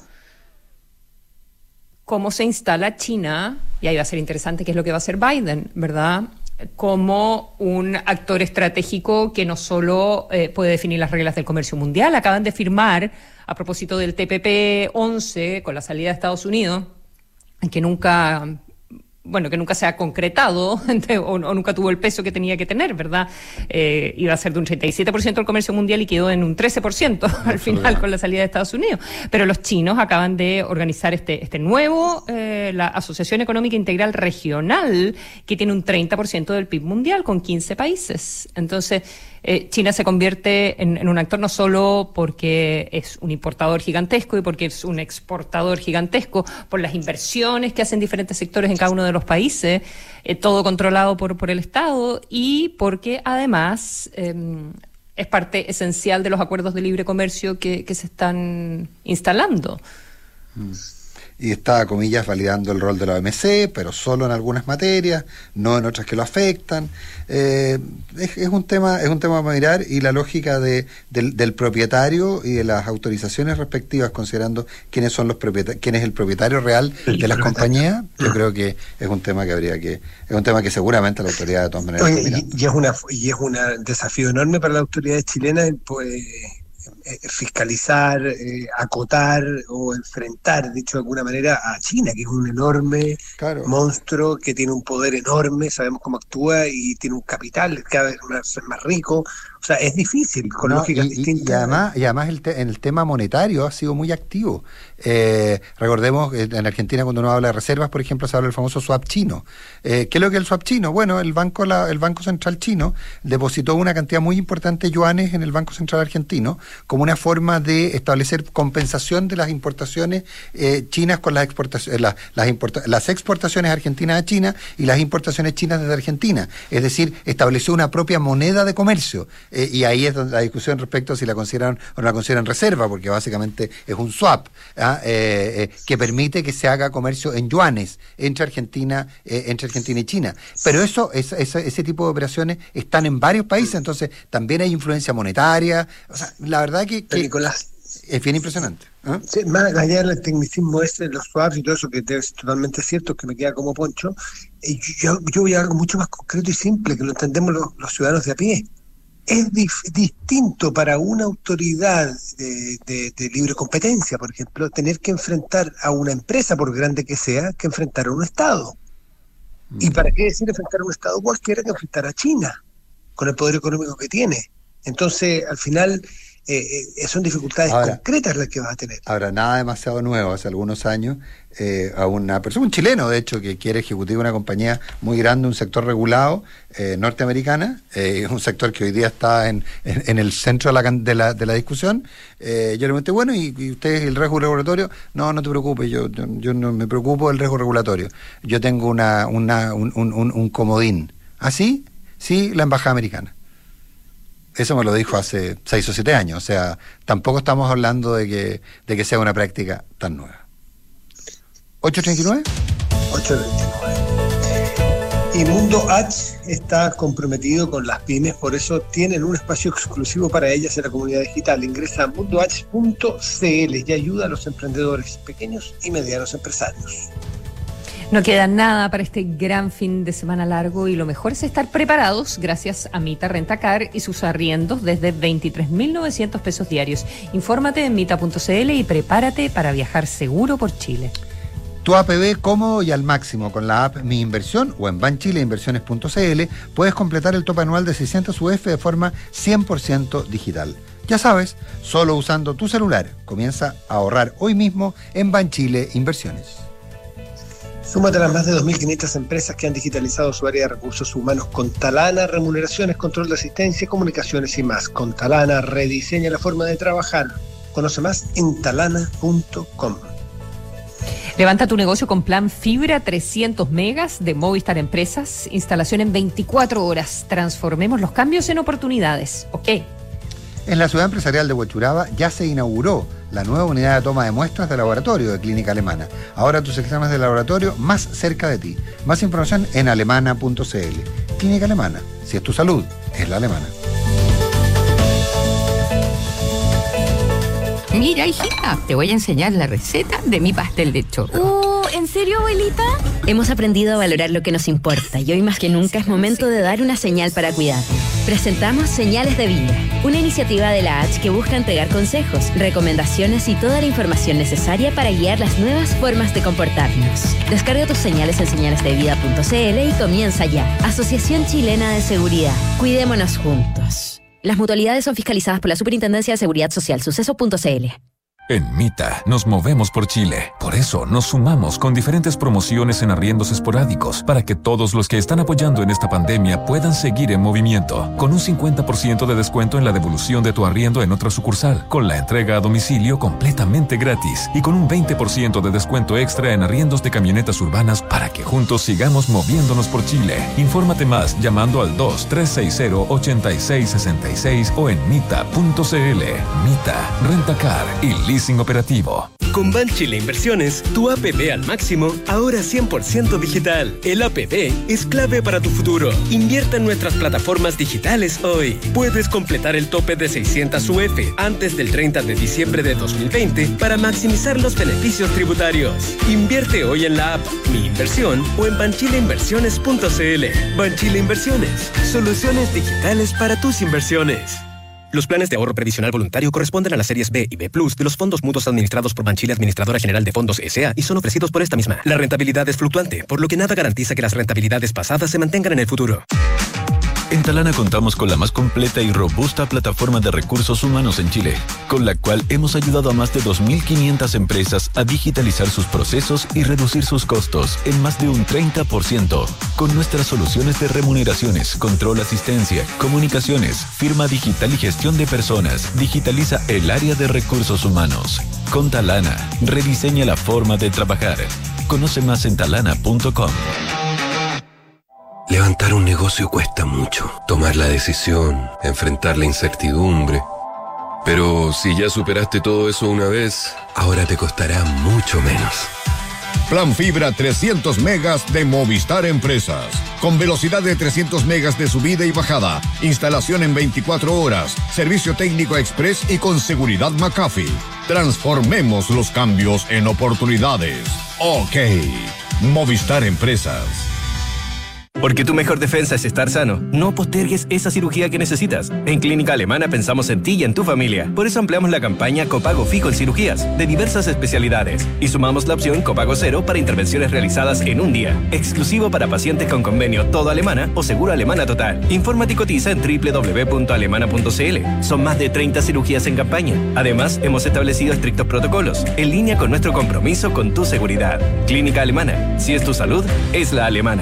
cómo se instala China, y ahí va a ser interesante qué es lo que va a hacer Biden, ¿verdad?, como un actor estratégico que no solo eh, puede definir las reglas del comercio mundial. Acaban de firmar, a propósito del T P P once, con la salida de Estados Unidos, que nunca, bueno, que nunca se ha concretado o, o nunca tuvo el peso que tenía que tener, ¿verdad? Eh, iba a ser de un treinta y siete por ciento del comercio mundial y quedó en un trece por ciento al final con la salida de Estados Unidos. Pero los chinos acaban de organizar este, este nuevo, eh, la Asociación Económica Integral Regional, que tiene un treinta por ciento del P I B mundial con quince países. Entonces, Eh, China se convierte en, en un actor no solo porque es un importador gigantesco y porque es un exportador gigantesco, por las inversiones que hacen diferentes sectores en cada uno de los países, eh, todo controlado por, por el Estado, y porque además eh, es parte esencial de los acuerdos de libre comercio que, que se están instalando. Mm. Y está, comillas, validando el rol de la O M C, pero solo en algunas materias, no en otras que lo afectan. Eh, es, es un tema es un tema para mirar, y la lógica de, del, del propietario y de las autorizaciones respectivas, considerando quiénes son los propietarios, quién es el propietario real de las compañías, yo creo que es un tema que habría que es un tema que seguramente la autoridad de todas maneras Oye, y, y es una y es un desafío enorme para las autoridades chilenas, pues, fiscalizar, eh, acotar o enfrentar, dicho de alguna manera, a China, que es un enorme claro. monstruo, que tiene un poder enorme, sabemos cómo actúa y tiene un capital cada vez más, más rico. O sea, es difícil, con no, lógicas y, distintas. Y además, y además el te, en el tema monetario ha sido muy activo. Eh, recordemos que en Argentina, cuando uno habla de reservas, por ejemplo, se habla del famoso swap chino. Eh, ¿Qué es lo que es el swap chino? Bueno, el banco la, el Banco Central chino depositó una cantidad muy importante de yuanes en el Banco Central argentino como una forma de establecer compensación de las importaciones eh, chinas con las exportaciones, las, las, importa, las exportaciones argentinas a China y las importaciones chinas desde Argentina. Es decir, estableció una propia moneda de comercio. Eh, y ahí es donde la discusión respecto a si la consideran o no la consideran reserva, porque básicamente es un swap ¿ah? eh, eh, que permite que se haga comercio en yuanes entre Argentina eh, entre Argentina y China. Pero eso, es, es, ese tipo de operaciones están en varios países, entonces también hay influencia monetaria. O sea, la verdad que, que Nicolás, es bien impresionante. ¿eh? Sí, más allá del tecnicismo este, los swaps y todo eso, que es totalmente cierto, que me queda como poncho, eh, yo, yo voy a algo mucho más concreto y simple, que lo entendemos los, los ciudadanos de a pie. Es dif- distinto para una autoridad de, de, de libre competencia, por ejemplo, tener que enfrentar a una empresa, por grande que sea, que enfrentar a un Estado. ¿Y para qué decir enfrentar a un Estado cualquiera que enfrentar a China, con el poder económico que tiene? Entonces, al final, eh, eh, son dificultades ahora, concretas las que vas a tener. Ahora, nada demasiado nuevo. Hace algunos años, eh, a una persona, un chileno, de hecho, que quiere ejecutivo de una compañía muy grande, un sector regulado, eh, norteamericana, eh, un sector que hoy día está en, en, en el centro de la, de la, de la discusión. Eh, yo le pregunté, bueno, ¿y, y usted el riesgo regulatorio? No, no te preocupes, yo, yo, yo no me preocupo del riesgo regulatorio. Yo tengo una, una, un, un, un, un comodín. ¿Ah, sí? Sí, la embajada americana. Eso me lo dijo hace seis o siete años, o sea, tampoco estamos hablando de que, de que sea una práctica tan nueva. ¿ocho treinta y nueve? ocho treinta y nueve. Y Mundo H está comprometido con las pymes, por eso tienen un espacio exclusivo para ellas en la comunidad digital. Ingresa a mundo h punto c l y ayuda a los emprendedores pequeños y medianos empresarios. No queda nada para este gran fin de semana largo y lo mejor es estar preparados gracias a Mita Rentacar y sus arriendos desde veintitrés mil novecientos pesos diarios. Infórmate en mita punto c l y prepárate para viajar seguro por Chile. Tu A P B cómodo y al máximo con la app Mi Inversión o en banchile inversiones punto c l puedes completar el tope anual de seiscientos U F de forma cien por ciento digital. Ya sabes, solo usando tu celular. Comienza a ahorrar hoy mismo en Banchile Inversiones. Súmate a las más de dos mil quinientas empresas que han digitalizado su área de recursos humanos con Talana, remuneraciones, control de asistencia, comunicaciones y más. Con Talana rediseña la forma de trabajar. Conoce más en talana punto com. Levanta tu negocio con plan fibra trescientos megas de Movistar Empresas. Instalación en veinticuatro horas. Transformemos los cambios en oportunidades. Ok. En la ciudad empresarial de Huechuraba ya se inauguró la nueva unidad de toma de muestras de laboratorio de Clínica Alemana. Ahora tus exámenes de laboratorio más cerca de ti. Más información en alemana punto c l. Clínica Alemana. Si es tu salud, es la alemana. Mira, hijita, te voy a enseñar la receta de mi pastel de choclo. Oh, ¿en serio, abuelita? Hemos aprendido a valorar lo que nos importa y hoy más que nunca es momento de dar una señal para cuidar. Presentamos Señales de Vida, una iniciativa de la H que busca entregar consejos, recomendaciones y toda la información necesaria para guiar las nuevas formas de comportarnos. Descarga tus señales en señales de vida punto c l y comienza ya. Asociación Chilena de Seguridad. Cuidémonos juntos. Las mutualidades son fiscalizadas por la Superintendencia de Seguridad Social, suceso punto c l. En Mita nos movemos por Chile. Por eso nos sumamos con diferentes promociones en arriendos esporádicos para que todos los que están apoyando en esta pandemia puedan seguir en movimiento. Con un cincuenta por ciento de descuento en la devolución de tu arriendo en otra sucursal, con la entrega a domicilio completamente gratis y con un veinte por ciento de descuento extra en arriendos de camionetas urbanas para que juntos sigamos moviéndonos por Chile. Infórmate más llamando al dos tres seis cero ocho seis seis seis o en mita punto c l. Mita, Rentacar y Leasing operativo. Con Banchile Inversiones, tu A P B al máximo, ahora cien por ciento digital. El A P B es clave para tu futuro. Invierta en nuestras plataformas digitales hoy. Puedes completar el tope de seiscientos U F antes del treinta de diciembre de dos mil veinte para maximizar los beneficios tributarios. Invierte hoy en la app Mi Inversión o en banchile inversiones punto c l. Banchile Inversiones, soluciones digitales para tus inversiones. Los planes de ahorro previsional voluntario corresponden a las series B y B plus de los fondos mutuos administrados por Banchile Administradora General de Fondos S A y son ofrecidos por esta misma. La rentabilidad es fluctuante, por lo que nada garantiza que las rentabilidades pasadas se mantengan en el futuro. En Talana contamos con la más completa y robusta plataforma de recursos humanos en Chile, con la cual hemos ayudado a más de dos mil quinientas empresas a digitalizar sus procesos y reducir sus costos en más de un treinta por ciento. Con nuestras soluciones de remuneraciones, control, asistencia, comunicaciones, firma digital y gestión de personas, digitaliza el área de recursos humanos. Con Talana, rediseña la forma de trabajar. Conoce más en talana punto com. Levantar un negocio cuesta mucho. Tomar la decisión, enfrentar la incertidumbre. Pero si ya superaste todo eso una vez, ahora te costará mucho menos. Plan Fibra trescientos megas de Movistar Empresas. Con velocidad de trescientos megas de subida y bajada. Instalación en veinticuatro horas. Servicio técnico express y con seguridad McAfee. Transformemos los cambios en oportunidades. OK. Movistar Empresas. Porque tu mejor defensa es estar sano. No postergues esa cirugía que necesitas. En Clínica Alemana pensamos en ti y en tu familia. Por eso ampliamos la campaña Copago Fijo en cirugías de diversas especialidades y sumamos la opción Copago Cero para intervenciones realizadas en un día. Exclusivo para pacientes con convenio Todo Alemana o Seguro Alemana Total. Infórmate y cotiza en doble u doble u doble u punto alemana punto c l. Son más de treinta cirugías en campaña. Además, hemos establecido estrictos protocolos en línea con nuestro compromiso con tu seguridad. Clínica Alemana. Si es tu salud, es la alemana.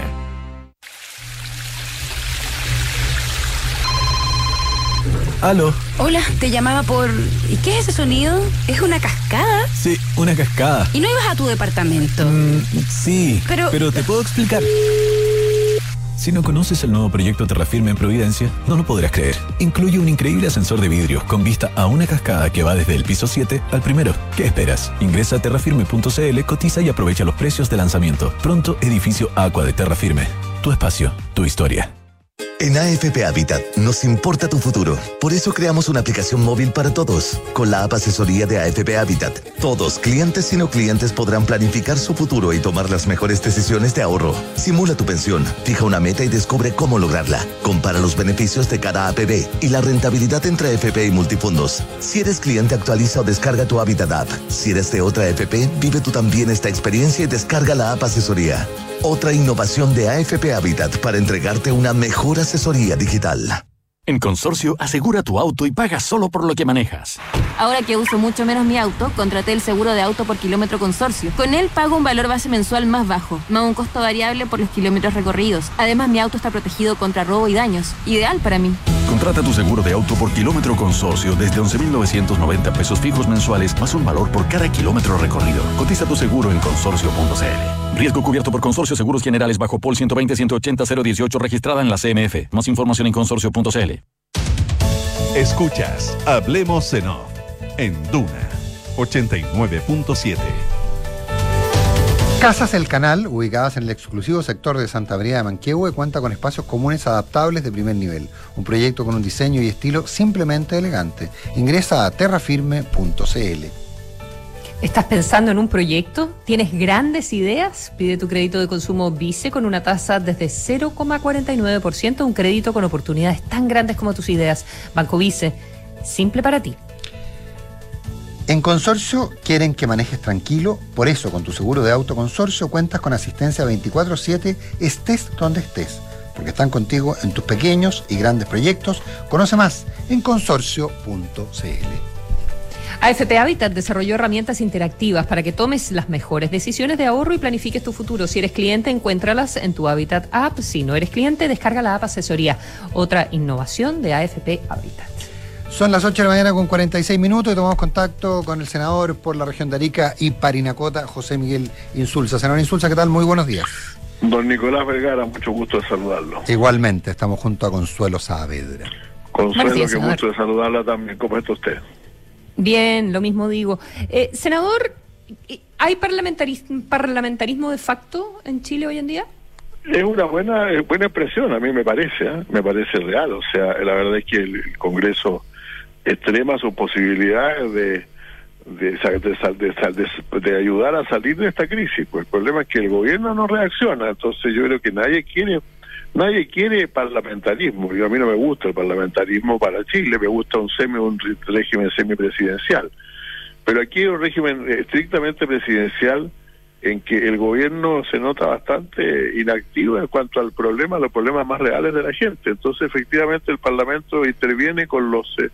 Aló. Hola, te llamaba por... ¿Y qué es ese sonido? ¿Es una cascada? Sí, una cascada. ¿Y no ibas a tu departamento? Mm, sí, pero... pero te puedo explicar. Si no conoces el nuevo proyecto Terrafirme en Providencia, no lo podrás creer. Incluye un increíble ascensor de vidrio con vista a una cascada que va desde el piso siete al primero. ¿Qué esperas? Ingresa a terrafirme punto c l, cotiza y aprovecha los precios de lanzamiento. Pronto, edificio Aqua de Terrafirme. Tu espacio, tu historia. En A F P Habitat nos importa tu futuro. Por eso creamos una aplicación móvil para todos. Con la app Asesoría de A F P Habitat, todos, clientes y no clientes, podrán planificar su futuro y tomar las mejores decisiones de ahorro. Simula tu pensión, fija una meta y descubre cómo lograrla. Compara los beneficios de cada A P B y la rentabilidad entre A F P y multifondos. Si eres cliente, actualiza o descarga tu Habitat app. Si eres de otra A F P, vive tú también esta experiencia y descarga la app Asesoría. Otra innovación de A F P Habitat para entregarte una mejor asesoría digital. En Consorcio, asegura tu auto y paga solo por lo que manejas. Ahora que uso mucho menos mi auto, contraté el seguro de auto por kilómetro Consorcio. Con él pago un valor base mensual más bajo, más un costo variable por los kilómetros recorridos. Además, mi auto está protegido contra robo y daños. Ideal para mí. Contrata tu seguro de auto por kilómetro Consorcio desde once mil novecientos noventa pesos fijos mensuales, más un valor por cada kilómetro recorrido. Cotiza tu seguro en consorcio punto c l. Riesgo cubierto por Consorcio Seguros Generales bajo P O L ciento veinte ciento ochenta cero dieciocho, registrada en la C M F. Más información en consorcio punto c l. Escuchas Hablemos en Off en Duna ochenta y nueve punto siete. Casas El Canal, ubicadas en el exclusivo sector de Santa María de Manquehue, cuenta con espacios comunes adaptables de primer nivel. Un proyecto con un diseño y estilo simplemente elegante. Ingresa a terrafirme punto c l. ¿Estás pensando en un proyecto? ¿Tienes grandes ideas? Pide tu crédito de consumo Vice con una tasa desde cero coma cuarenta y nueve por ciento, un crédito con oportunidades tan grandes como tus ideas. Banco Vice, simple para ti. En Consorcio quieren que manejes tranquilo, por eso con tu seguro de auto Consorcio cuentas con asistencia veinticuatro siete, estés donde estés, porque están contigo en tus pequeños y grandes proyectos. Conoce más en consorcio punto c l. A F P Habitat desarrolló herramientas interactivas para que tomes las mejores decisiones de ahorro y planifiques tu futuro. Si eres cliente, encuéntralas en tu Habitat app. Si no eres cliente, descarga la app Asesoría, otra innovación de A F P Habitat. Son las ocho de la mañana con cuarenta y seis minutos y tomamos contacto con el senador por la región de Arica y Parinacota, José Miguel Insulza. Senador Insulza, ¿qué tal? Muy buenos días. Don Nicolás Vergara, mucho gusto de saludarlo. Igualmente, estamos junto a Consuelo Saavedra. Consuelo, que gusto de saludarla también. ¿Cómo está usted? Bien, lo mismo digo. Eh, senador, ¿hay parlamentarismo, parlamentarismo de facto en Chile hoy en día? Es una buena buena expresión, a mí me parece, ¿eh? me parece real. O sea, la verdad es que el, el Congreso extrema sus posibilidades de de, de, de, de, de ayudar a salir de esta crisis. Pues el problema es que el gobierno no reacciona, entonces yo creo que nadie quiere nadie quiere parlamentarismo. Yo, a mí no me gusta el parlamentarismo para Chile, me gusta un semi un régimen semipresidencial. Pero aquí hay un régimen estrictamente presidencial en que el gobierno se nota bastante inactivo en cuanto al problema, los problemas más reales de la gente. Entonces, efectivamente, el Parlamento interviene con los eh,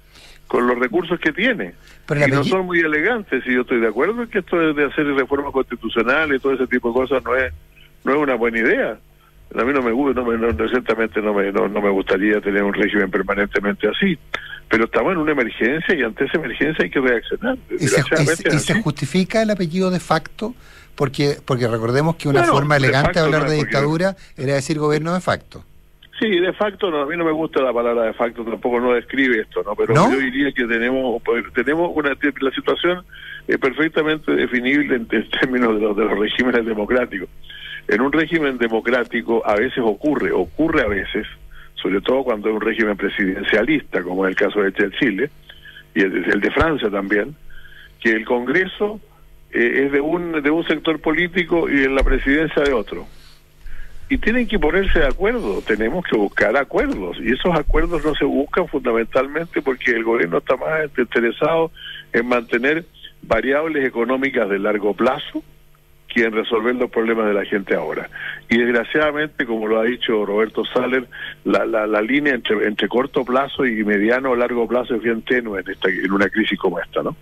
con los recursos que tiene. Pero y no son muy elegantes, y yo estoy de acuerdo en que esto de hacer reforma constitucional y todo ese tipo de cosas no es no es una buena idea. A mí no me gusta, no me, no, recientemente no me, no, no me gustaría tener un régimen permanentemente así, pero estamos en una emergencia y ante esa emergencia hay que reaccionar. ¿Y, se, y, y se justifica el apellido de facto? Porque porque recordemos que una bueno, forma elegante de, de hablar no de dictadura porque... era decir gobierno de facto. Sí, de facto no, a mí no me gusta la palabra de facto, tampoco no describe esto, ¿no? Pero ¿no? Yo diría que tenemos tenemos una la situación eh, perfectamente definible en, en términos de los, de los regímenes democráticos. En un régimen democrático a veces ocurre, ocurre a veces, sobre todo cuando es un régimen presidencialista, como es el caso de Chile, y el, el de Francia también, que el Congreso eh, es de un de un sector político y en la presidencia de otro. y tienen que ponerse de acuerdo, tenemos que buscar acuerdos, y esos acuerdos no se buscan fundamentalmente porque el gobierno está más interesado en mantener variables económicas de largo plazo que en resolver los problemas de la gente ahora. Y desgraciadamente, como lo ha dicho Roberto Saller, la, la, la línea entre, entre corto plazo y mediano o largo plazo es bien tenue en, esta, en una crisis como esta, ¿no?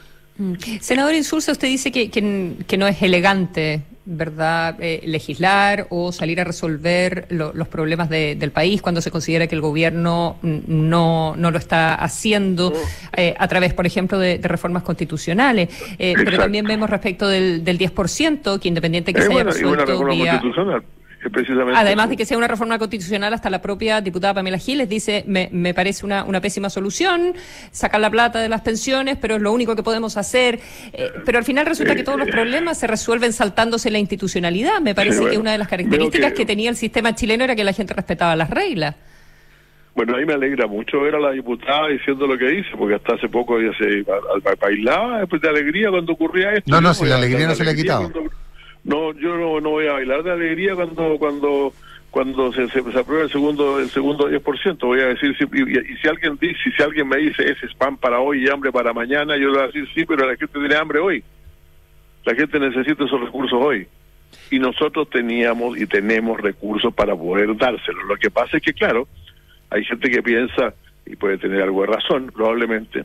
Senador Insulza, usted dice que, que, que no es elegante, ¿verdad?, eh, legislar o salir a resolver lo, los problemas de, del país cuando se considera que el gobierno no, no lo está haciendo eh, a través, por ejemplo, de, de reformas constitucionales. Eh, pero también vemos respecto del, del diez por ciento, que independiente que eh, se bueno, haya y una resuelto reforma vía... constitucional. Precisamente Además eso. de que sea una reforma constitucional, hasta la propia diputada Pamela Giles dice, me, me parece una, una pésima solución, sacar la plata de las pensiones, pero es lo único que podemos hacer. Eh, pero al final resulta que todos los problemas se resuelven saltándose la institucionalidad. Me parece sí, bueno, que una de las características que... que tenía el sistema chileno era que la gente respetaba las reglas. Bueno, ahí me alegra mucho ver a la diputada diciendo lo que dice, porque hasta hace poco ella se bailaba después de alegría cuando ocurría esto. No, no, si la alegría no se le ha quitado. Cuando... No, yo no, no voy a bailar de alegría cuando cuando cuando se, se, se aprueba el segundo el segundo diez por ciento. Voy a decir, si, y, y si alguien dice, si alguien me dice ese es pan para hoy y hambre para mañana, yo le voy a decir sí, pero la gente tiene hambre hoy. La gente necesita esos recursos hoy. Y nosotros teníamos y tenemos recursos para poder dárselos. Lo que pasa es que, claro, hay gente que piensa, y puede tener algo de razón, probablemente,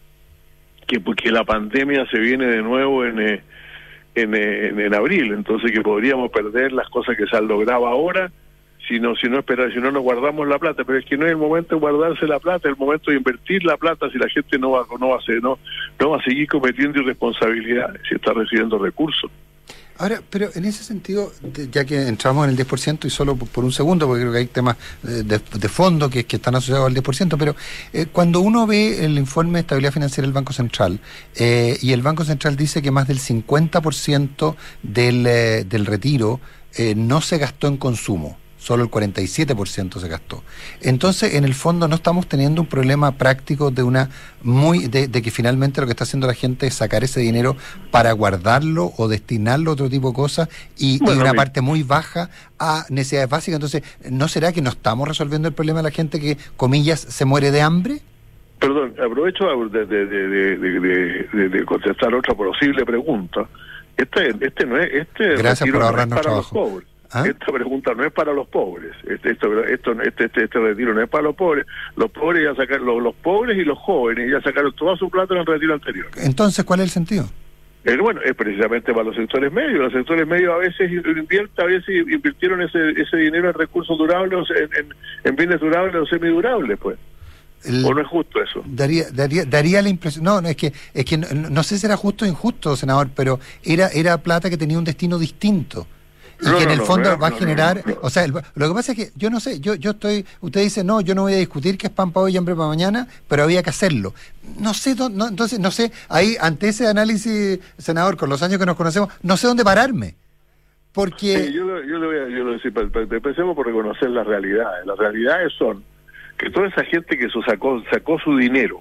que porque la pandemia se viene de nuevo en... Eh, En, en, en abril, entonces que podríamos perder las cosas que se han logrado ahora si no si no esperar, si no nos guardamos la plata, pero es que no es el momento de guardarse la plata, es el momento de invertir la plata si la gente no va no va a ser, no no va a seguir cometiendo irresponsabilidades si está recibiendo recursos. Ahora, pero en ese sentido, ya que entramos en el diez por ciento y solo por un segundo, porque creo que hay temas de, de fondo que, que están asociados al diez por ciento, pero eh, cuando uno ve el informe de estabilidad financiera del Banco Central, eh, y el Banco Central dice que más del cincuenta por ciento del, eh, del retiro eh, no se gastó en consumo, solo el cuarenta y siete por ciento se gastó. Entonces, en el fondo, no estamos teniendo un problema práctico de una muy de, de que finalmente lo que está haciendo la gente es sacar ese dinero para guardarlo o destinarlo a otro tipo de cosas y, bueno, y una parte muy baja a necesidades básicas. Entonces, ¿no será que no estamos resolviendo el problema de la gente que, comillas, se muere de hambre? Perdón, aprovecho de, de, de, de, de, de, de contestar otra posible pregunta. Este, este no es, este Gracias por ahorrarnos no es trabajo. ¿Ah? Esta pregunta no es para los pobres. Este, esto, esto, este, este, este retiro no es para los pobres. Los pobres ya sacaron, los, los pobres y los jóvenes ya sacaron toda su plata en el retiro anterior. Entonces, ¿cuál es el sentido? Eh, bueno, es precisamente para los sectores medios. Los sectores medios a veces invierten, a veces invirtieron ese ese dinero en recursos durables, en, en, en bienes durables o semidurables, pues. El, ¿O no es justo eso? Daría daría daría la impresión, no, no es que es que no, no sé si era justo o injusto, senador, pero era era plata que tenía un destino distinto. Y no, que en el fondo no, no, va a generar, no, no, no. o sea, el, lo que pasa es que yo no sé, yo yo estoy, usted dice, no, yo no voy a discutir que es pan para hoy y hambre para mañana, pero había que hacerlo. No sé, no, entonces, no sé, ahí, ante ese análisis, senador, con los años que nos conocemos, no sé dónde pararme. Porque... Sí, yo, yo le voy a, yo le voy a decir, empecemos por reconocer las realidades. Las realidades son que toda esa gente que sacó, sacó su dinero,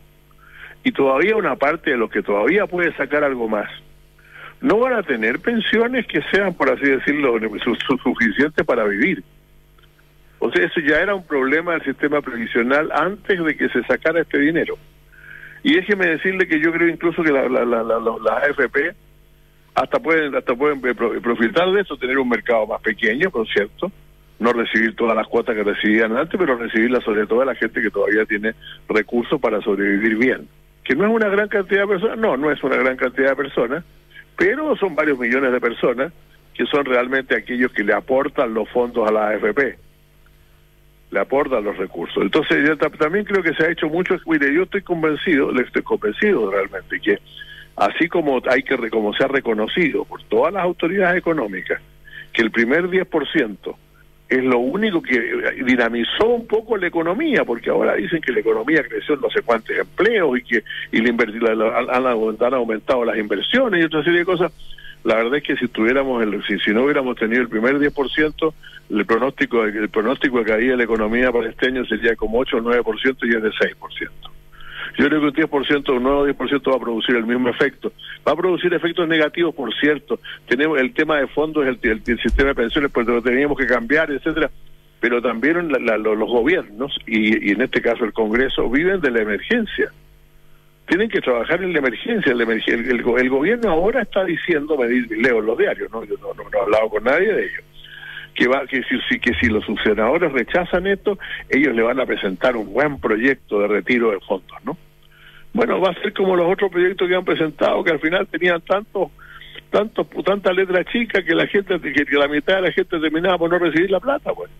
y todavía una parte de los que todavía puede sacar algo más, no van a tener pensiones que sean, por así decirlo, su, su, suficientes para vivir. O sea, eso ya era un problema del sistema previsional antes de que se sacara este dinero. Y déjeme decirle que yo creo incluso que la, la, la, la, la A F P hasta pueden hasta pueden profitar de eso, tener un mercado más pequeño, por cierto, no recibir todas las cuotas que recibían antes, pero recibirlas sobre todo a la gente que todavía tiene recursos para sobrevivir bien. Que no es una gran cantidad de personas, no, no es una gran cantidad de personas, pero son varios millones de personas que son realmente aquellos que le aportan los fondos a la A F P, le aportan los recursos. Entonces yo también creo que se ha hecho mucho. Mire, yo estoy convencido, le estoy convencido realmente que así como hay que como se ha reconocido por todas las autoridades económicas que el primer diez por ciento es lo único que dinamizó un poco la economía, porque ahora dicen que la economía creció en no sé cuántos empleos y que y la, la, la, han, han aumentado las inversiones y otra serie de cosas. La verdad es que si tuviéramos el, si, si no hubiéramos tenido el primer diez por ciento, el pronóstico el pronóstico de caída de la economía para este año sería como ocho o nueve por ciento y es de seis por ciento. Yo creo que un diez por ciento, un nuevo diez por ciento va a producir el mismo efecto. Va a producir efectos negativos, por cierto. Tenemos el tema de fondos, el, el, el sistema de pensiones, pues lo teníamos que cambiar, etcétera. Pero también la, la, los gobiernos, y, y en este caso el Congreso, viven de la emergencia. Tienen que trabajar en la emergencia. La emergen el, el, el gobierno ahora está diciendo, me leo en los diarios, ¿no? Yo no, no, no he hablado con nadie de ello, que va que si, que si los senadores rechazan esto, ellos le van a presentar un buen proyecto de retiro de fondos, ¿no? Bueno, va a ser como los otros proyectos que han presentado, que al final tenían tantos, tantos, tanta letra chica que la gente, que, que la mitad de la gente terminaba por no recibir la plata, pues.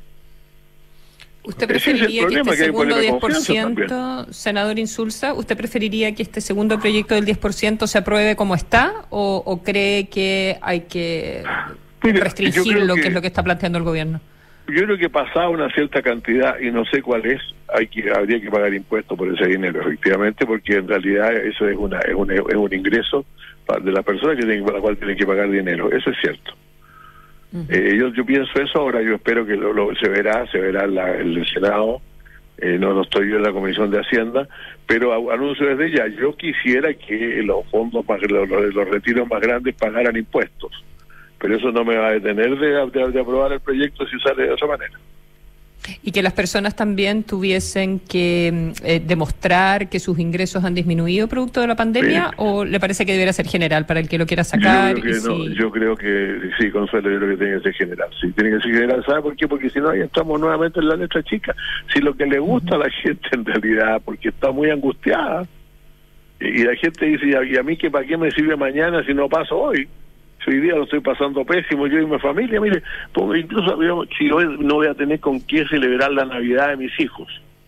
¿Usted preferiría que este segundo diez por ciento, senador Insulza, usted preferiría que este segundo proyecto del diez por ciento se apruebe como está o, o cree que hay que Mire, restringir lo que, que es lo que está planteando el gobierno? Yo creo que pasada una cierta cantidad, y no sé cuál es, hay que habría que pagar impuestos por ese dinero, efectivamente, porque en realidad eso es una es un, es un ingreso de la persona que tiene, para la cual tienen que pagar dinero, eso es cierto. Uh-huh. eh, yo, yo pienso eso ahora, yo espero que lo, lo, se verá, se verá la, el Senado, eh, no, no estoy yo en la Comisión de Hacienda, pero a, anuncio desde ya, yo quisiera que los fondos, más, los, los retiros más grandes pagaran impuestos, pero eso no me va a detener de, de, de aprobar el proyecto si sale de otra manera. Y que las personas también tuviesen que eh, demostrar que sus ingresos han disminuido producto de la pandemia, sí. ¿O le parece que debería ser general para el que lo quiera sacar? Yo creo que, y no, si... yo creo que sí, Consuelo, yo creo que tiene que ser general. Sí, tiene que ser general, ¿sabe por qué? Porque si no, ahí estamos nuevamente en la letra chica. Si lo que le gusta uh-huh. a la gente en realidad, porque está muy angustiada, y, y la gente dice, ¿y a, y a mí que para qué me sirve mañana si no paso hoy? Si hoy día lo estoy pasando pésimo, yo y mi familia, mire, pues incluso digamos, si hoy no voy a tener con qué celebrar la Navidad de mis hijos.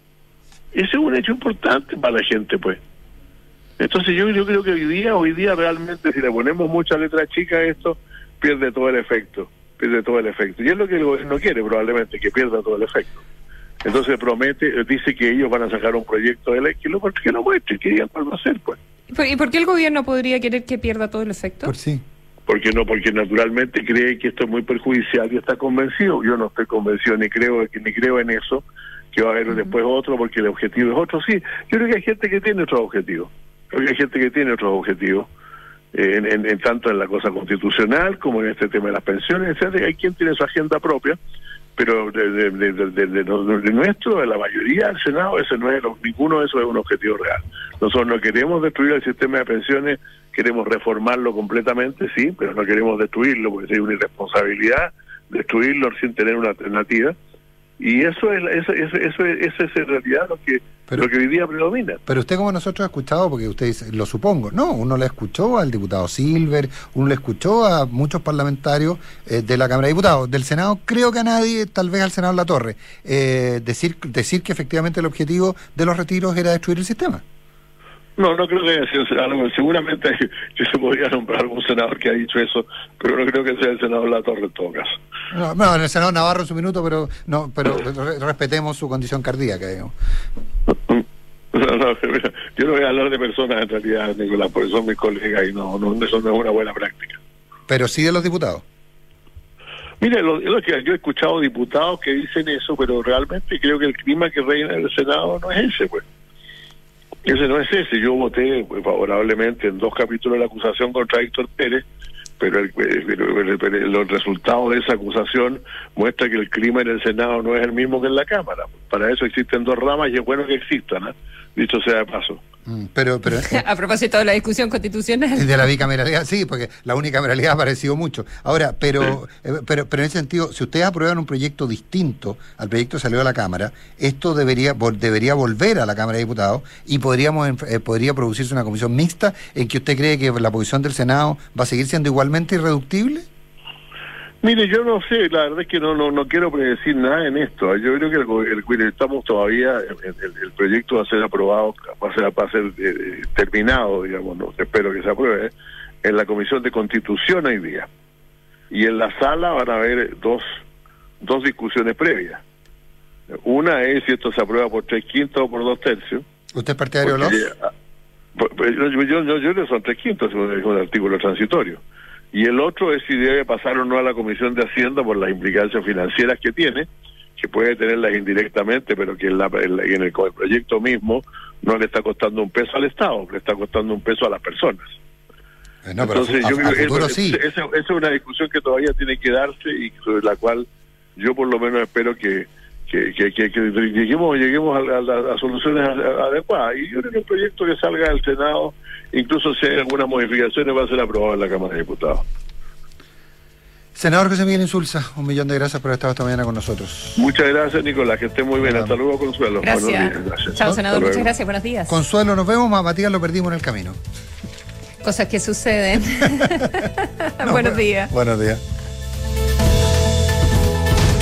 Ese es un hecho importante para la gente, pues. Entonces yo, yo creo que hoy día, hoy día realmente, si le ponemos mucha letra chica a esto, pierde todo el efecto, pierde todo el efecto. Y es lo que el gobierno quiere, probablemente, que pierda todo el efecto. Entonces promete, dice que ellos van a sacar un proyecto de ley, que lo, que lo muestre, que digan cuál va a ser, pues. ¿Y por qué el gobierno podría querer que pierda todo el efecto? Por sí. Porque no, porque naturalmente cree que esto es muy perjudicial y está convencido. Yo no estoy convencido ni creo ni creo en eso, que va a haber uh-huh. después otro, porque el objetivo es otro. Sí, yo creo que hay gente que tiene otros objetivos. Creo que hay gente que tiene otros objetivos, eh, en, en, en tanto en la cosa constitucional como en este tema de las pensiones, etcétera. Hay quien tiene su agenda propia, pero de, de, de, de, de, de, de nuestro, de la mayoría del Senado, ese no es ninguno de esos es un objetivo real. Nosotros no queremos destruir el sistema de pensiones, queremos reformarlo completamente, sí, pero no queremos destruirlo porque sería una irresponsabilidad destruirlo sin tener una alternativa. Y eso es eso, eso, eso, es, eso es en realidad lo que pero, lo que hoy día predomina. Pero usted, como nosotros, ha escuchado, porque usted dice, lo supongo, no, uno le escuchó al diputado Silver, uno le escuchó a muchos parlamentarios eh, de la Cámara de Diputados, del Senado, creo que a nadie, tal vez al senador Latorre, eh, decir, decir que efectivamente el objetivo de los retiros era destruir el sistema. No, no creo que haya sido algo, seguramente yo se podría nombrar algún senador que ha dicho eso, pero no creo que sea el senador Latorre en todo caso. No, no, el senador Navarro en su minuto, pero no, pero respetemos su condición cardíaca, digamos. No, no, yo no voy a hablar de personas en realidad, Nicolás, porque son mis colegas y no, no, eso no es una buena práctica. Pero sí de los diputados. Mire, lo, lo que yo he escuchado diputados que dicen eso, pero realmente creo que el clima que reina en el Senado no es ese, pues. Ese no es ese. Yo voté pues, favorablemente en dos capítulos de la acusación contra Héctor Pérez, pero el, pero el, el, el, los resultados de esa acusación muestra que el clima en el Senado no es el mismo que en la Cámara. Para eso existen dos ramas y es bueno que existan, ¿eh? Dicho sea de paso. Mm, pero, pero eh, a propósito de la discusión constitucional. De la bicameralidad, sí, porque la unicameralidad ha aparecido mucho. Ahora, pero, sí. eh, pero, pero en ese sentido, si ustedes aprueban un proyecto distinto al proyecto que salió de la Cámara, esto debería vol debería volver a la Cámara de Diputados y podríamos eh, podría producirse una comisión mixta en que usted cree que la posición del Senado va a seguir siendo igualmente irreductible. Mire, yo no sé, la verdad es que no no no quiero predecir nada en esto. Yo creo que el, el, estamos todavía, el, el proyecto va a ser aprobado, va a ser, va a ser eh, terminado, digamos, no espero que se apruebe, en la Comisión de Constitución hoy día. Y en la sala van a haber dos, dos discusiones previas. Una es si esto se aprueba por tres quintos o por dos tercios. ¿Usted es partidario de los? Yo, yo, yo, yo no son tres quintos, es un artículo transitorio. Y el otro es si debe pasar o no a la Comisión de Hacienda por las implicancias financieras que tiene, que puede tenerlas indirectamente, pero que en, la, en, la, en el, el proyecto mismo no le está costando un peso al Estado, le está costando un peso a las personas. No, Entonces, a, yo creo que eso, sí. esa, esa es una discusión que todavía tiene que darse y sobre la cual yo por lo menos espero que que, que, que, que lleguemos lleguemos a, a, a soluciones adecuadas. Y yo creo que el proyecto que salga del Senado, incluso si hay algunas modificaciones, va a ser aprobado en la Cámara de Diputados. Senador José Miguel Insulza, un millón de gracias por haber estado esta mañana con nosotros. Muchas gracias, Nicolás, que esté muy bien. Hasta luego, Consuelo. Gracias. Días, gracias. Chao, senador, muchas gracias, buenos días. Consuelo, nos vemos, a Matías lo perdimos en el camino. Cosas que suceden. No, buenos días. Buenos días.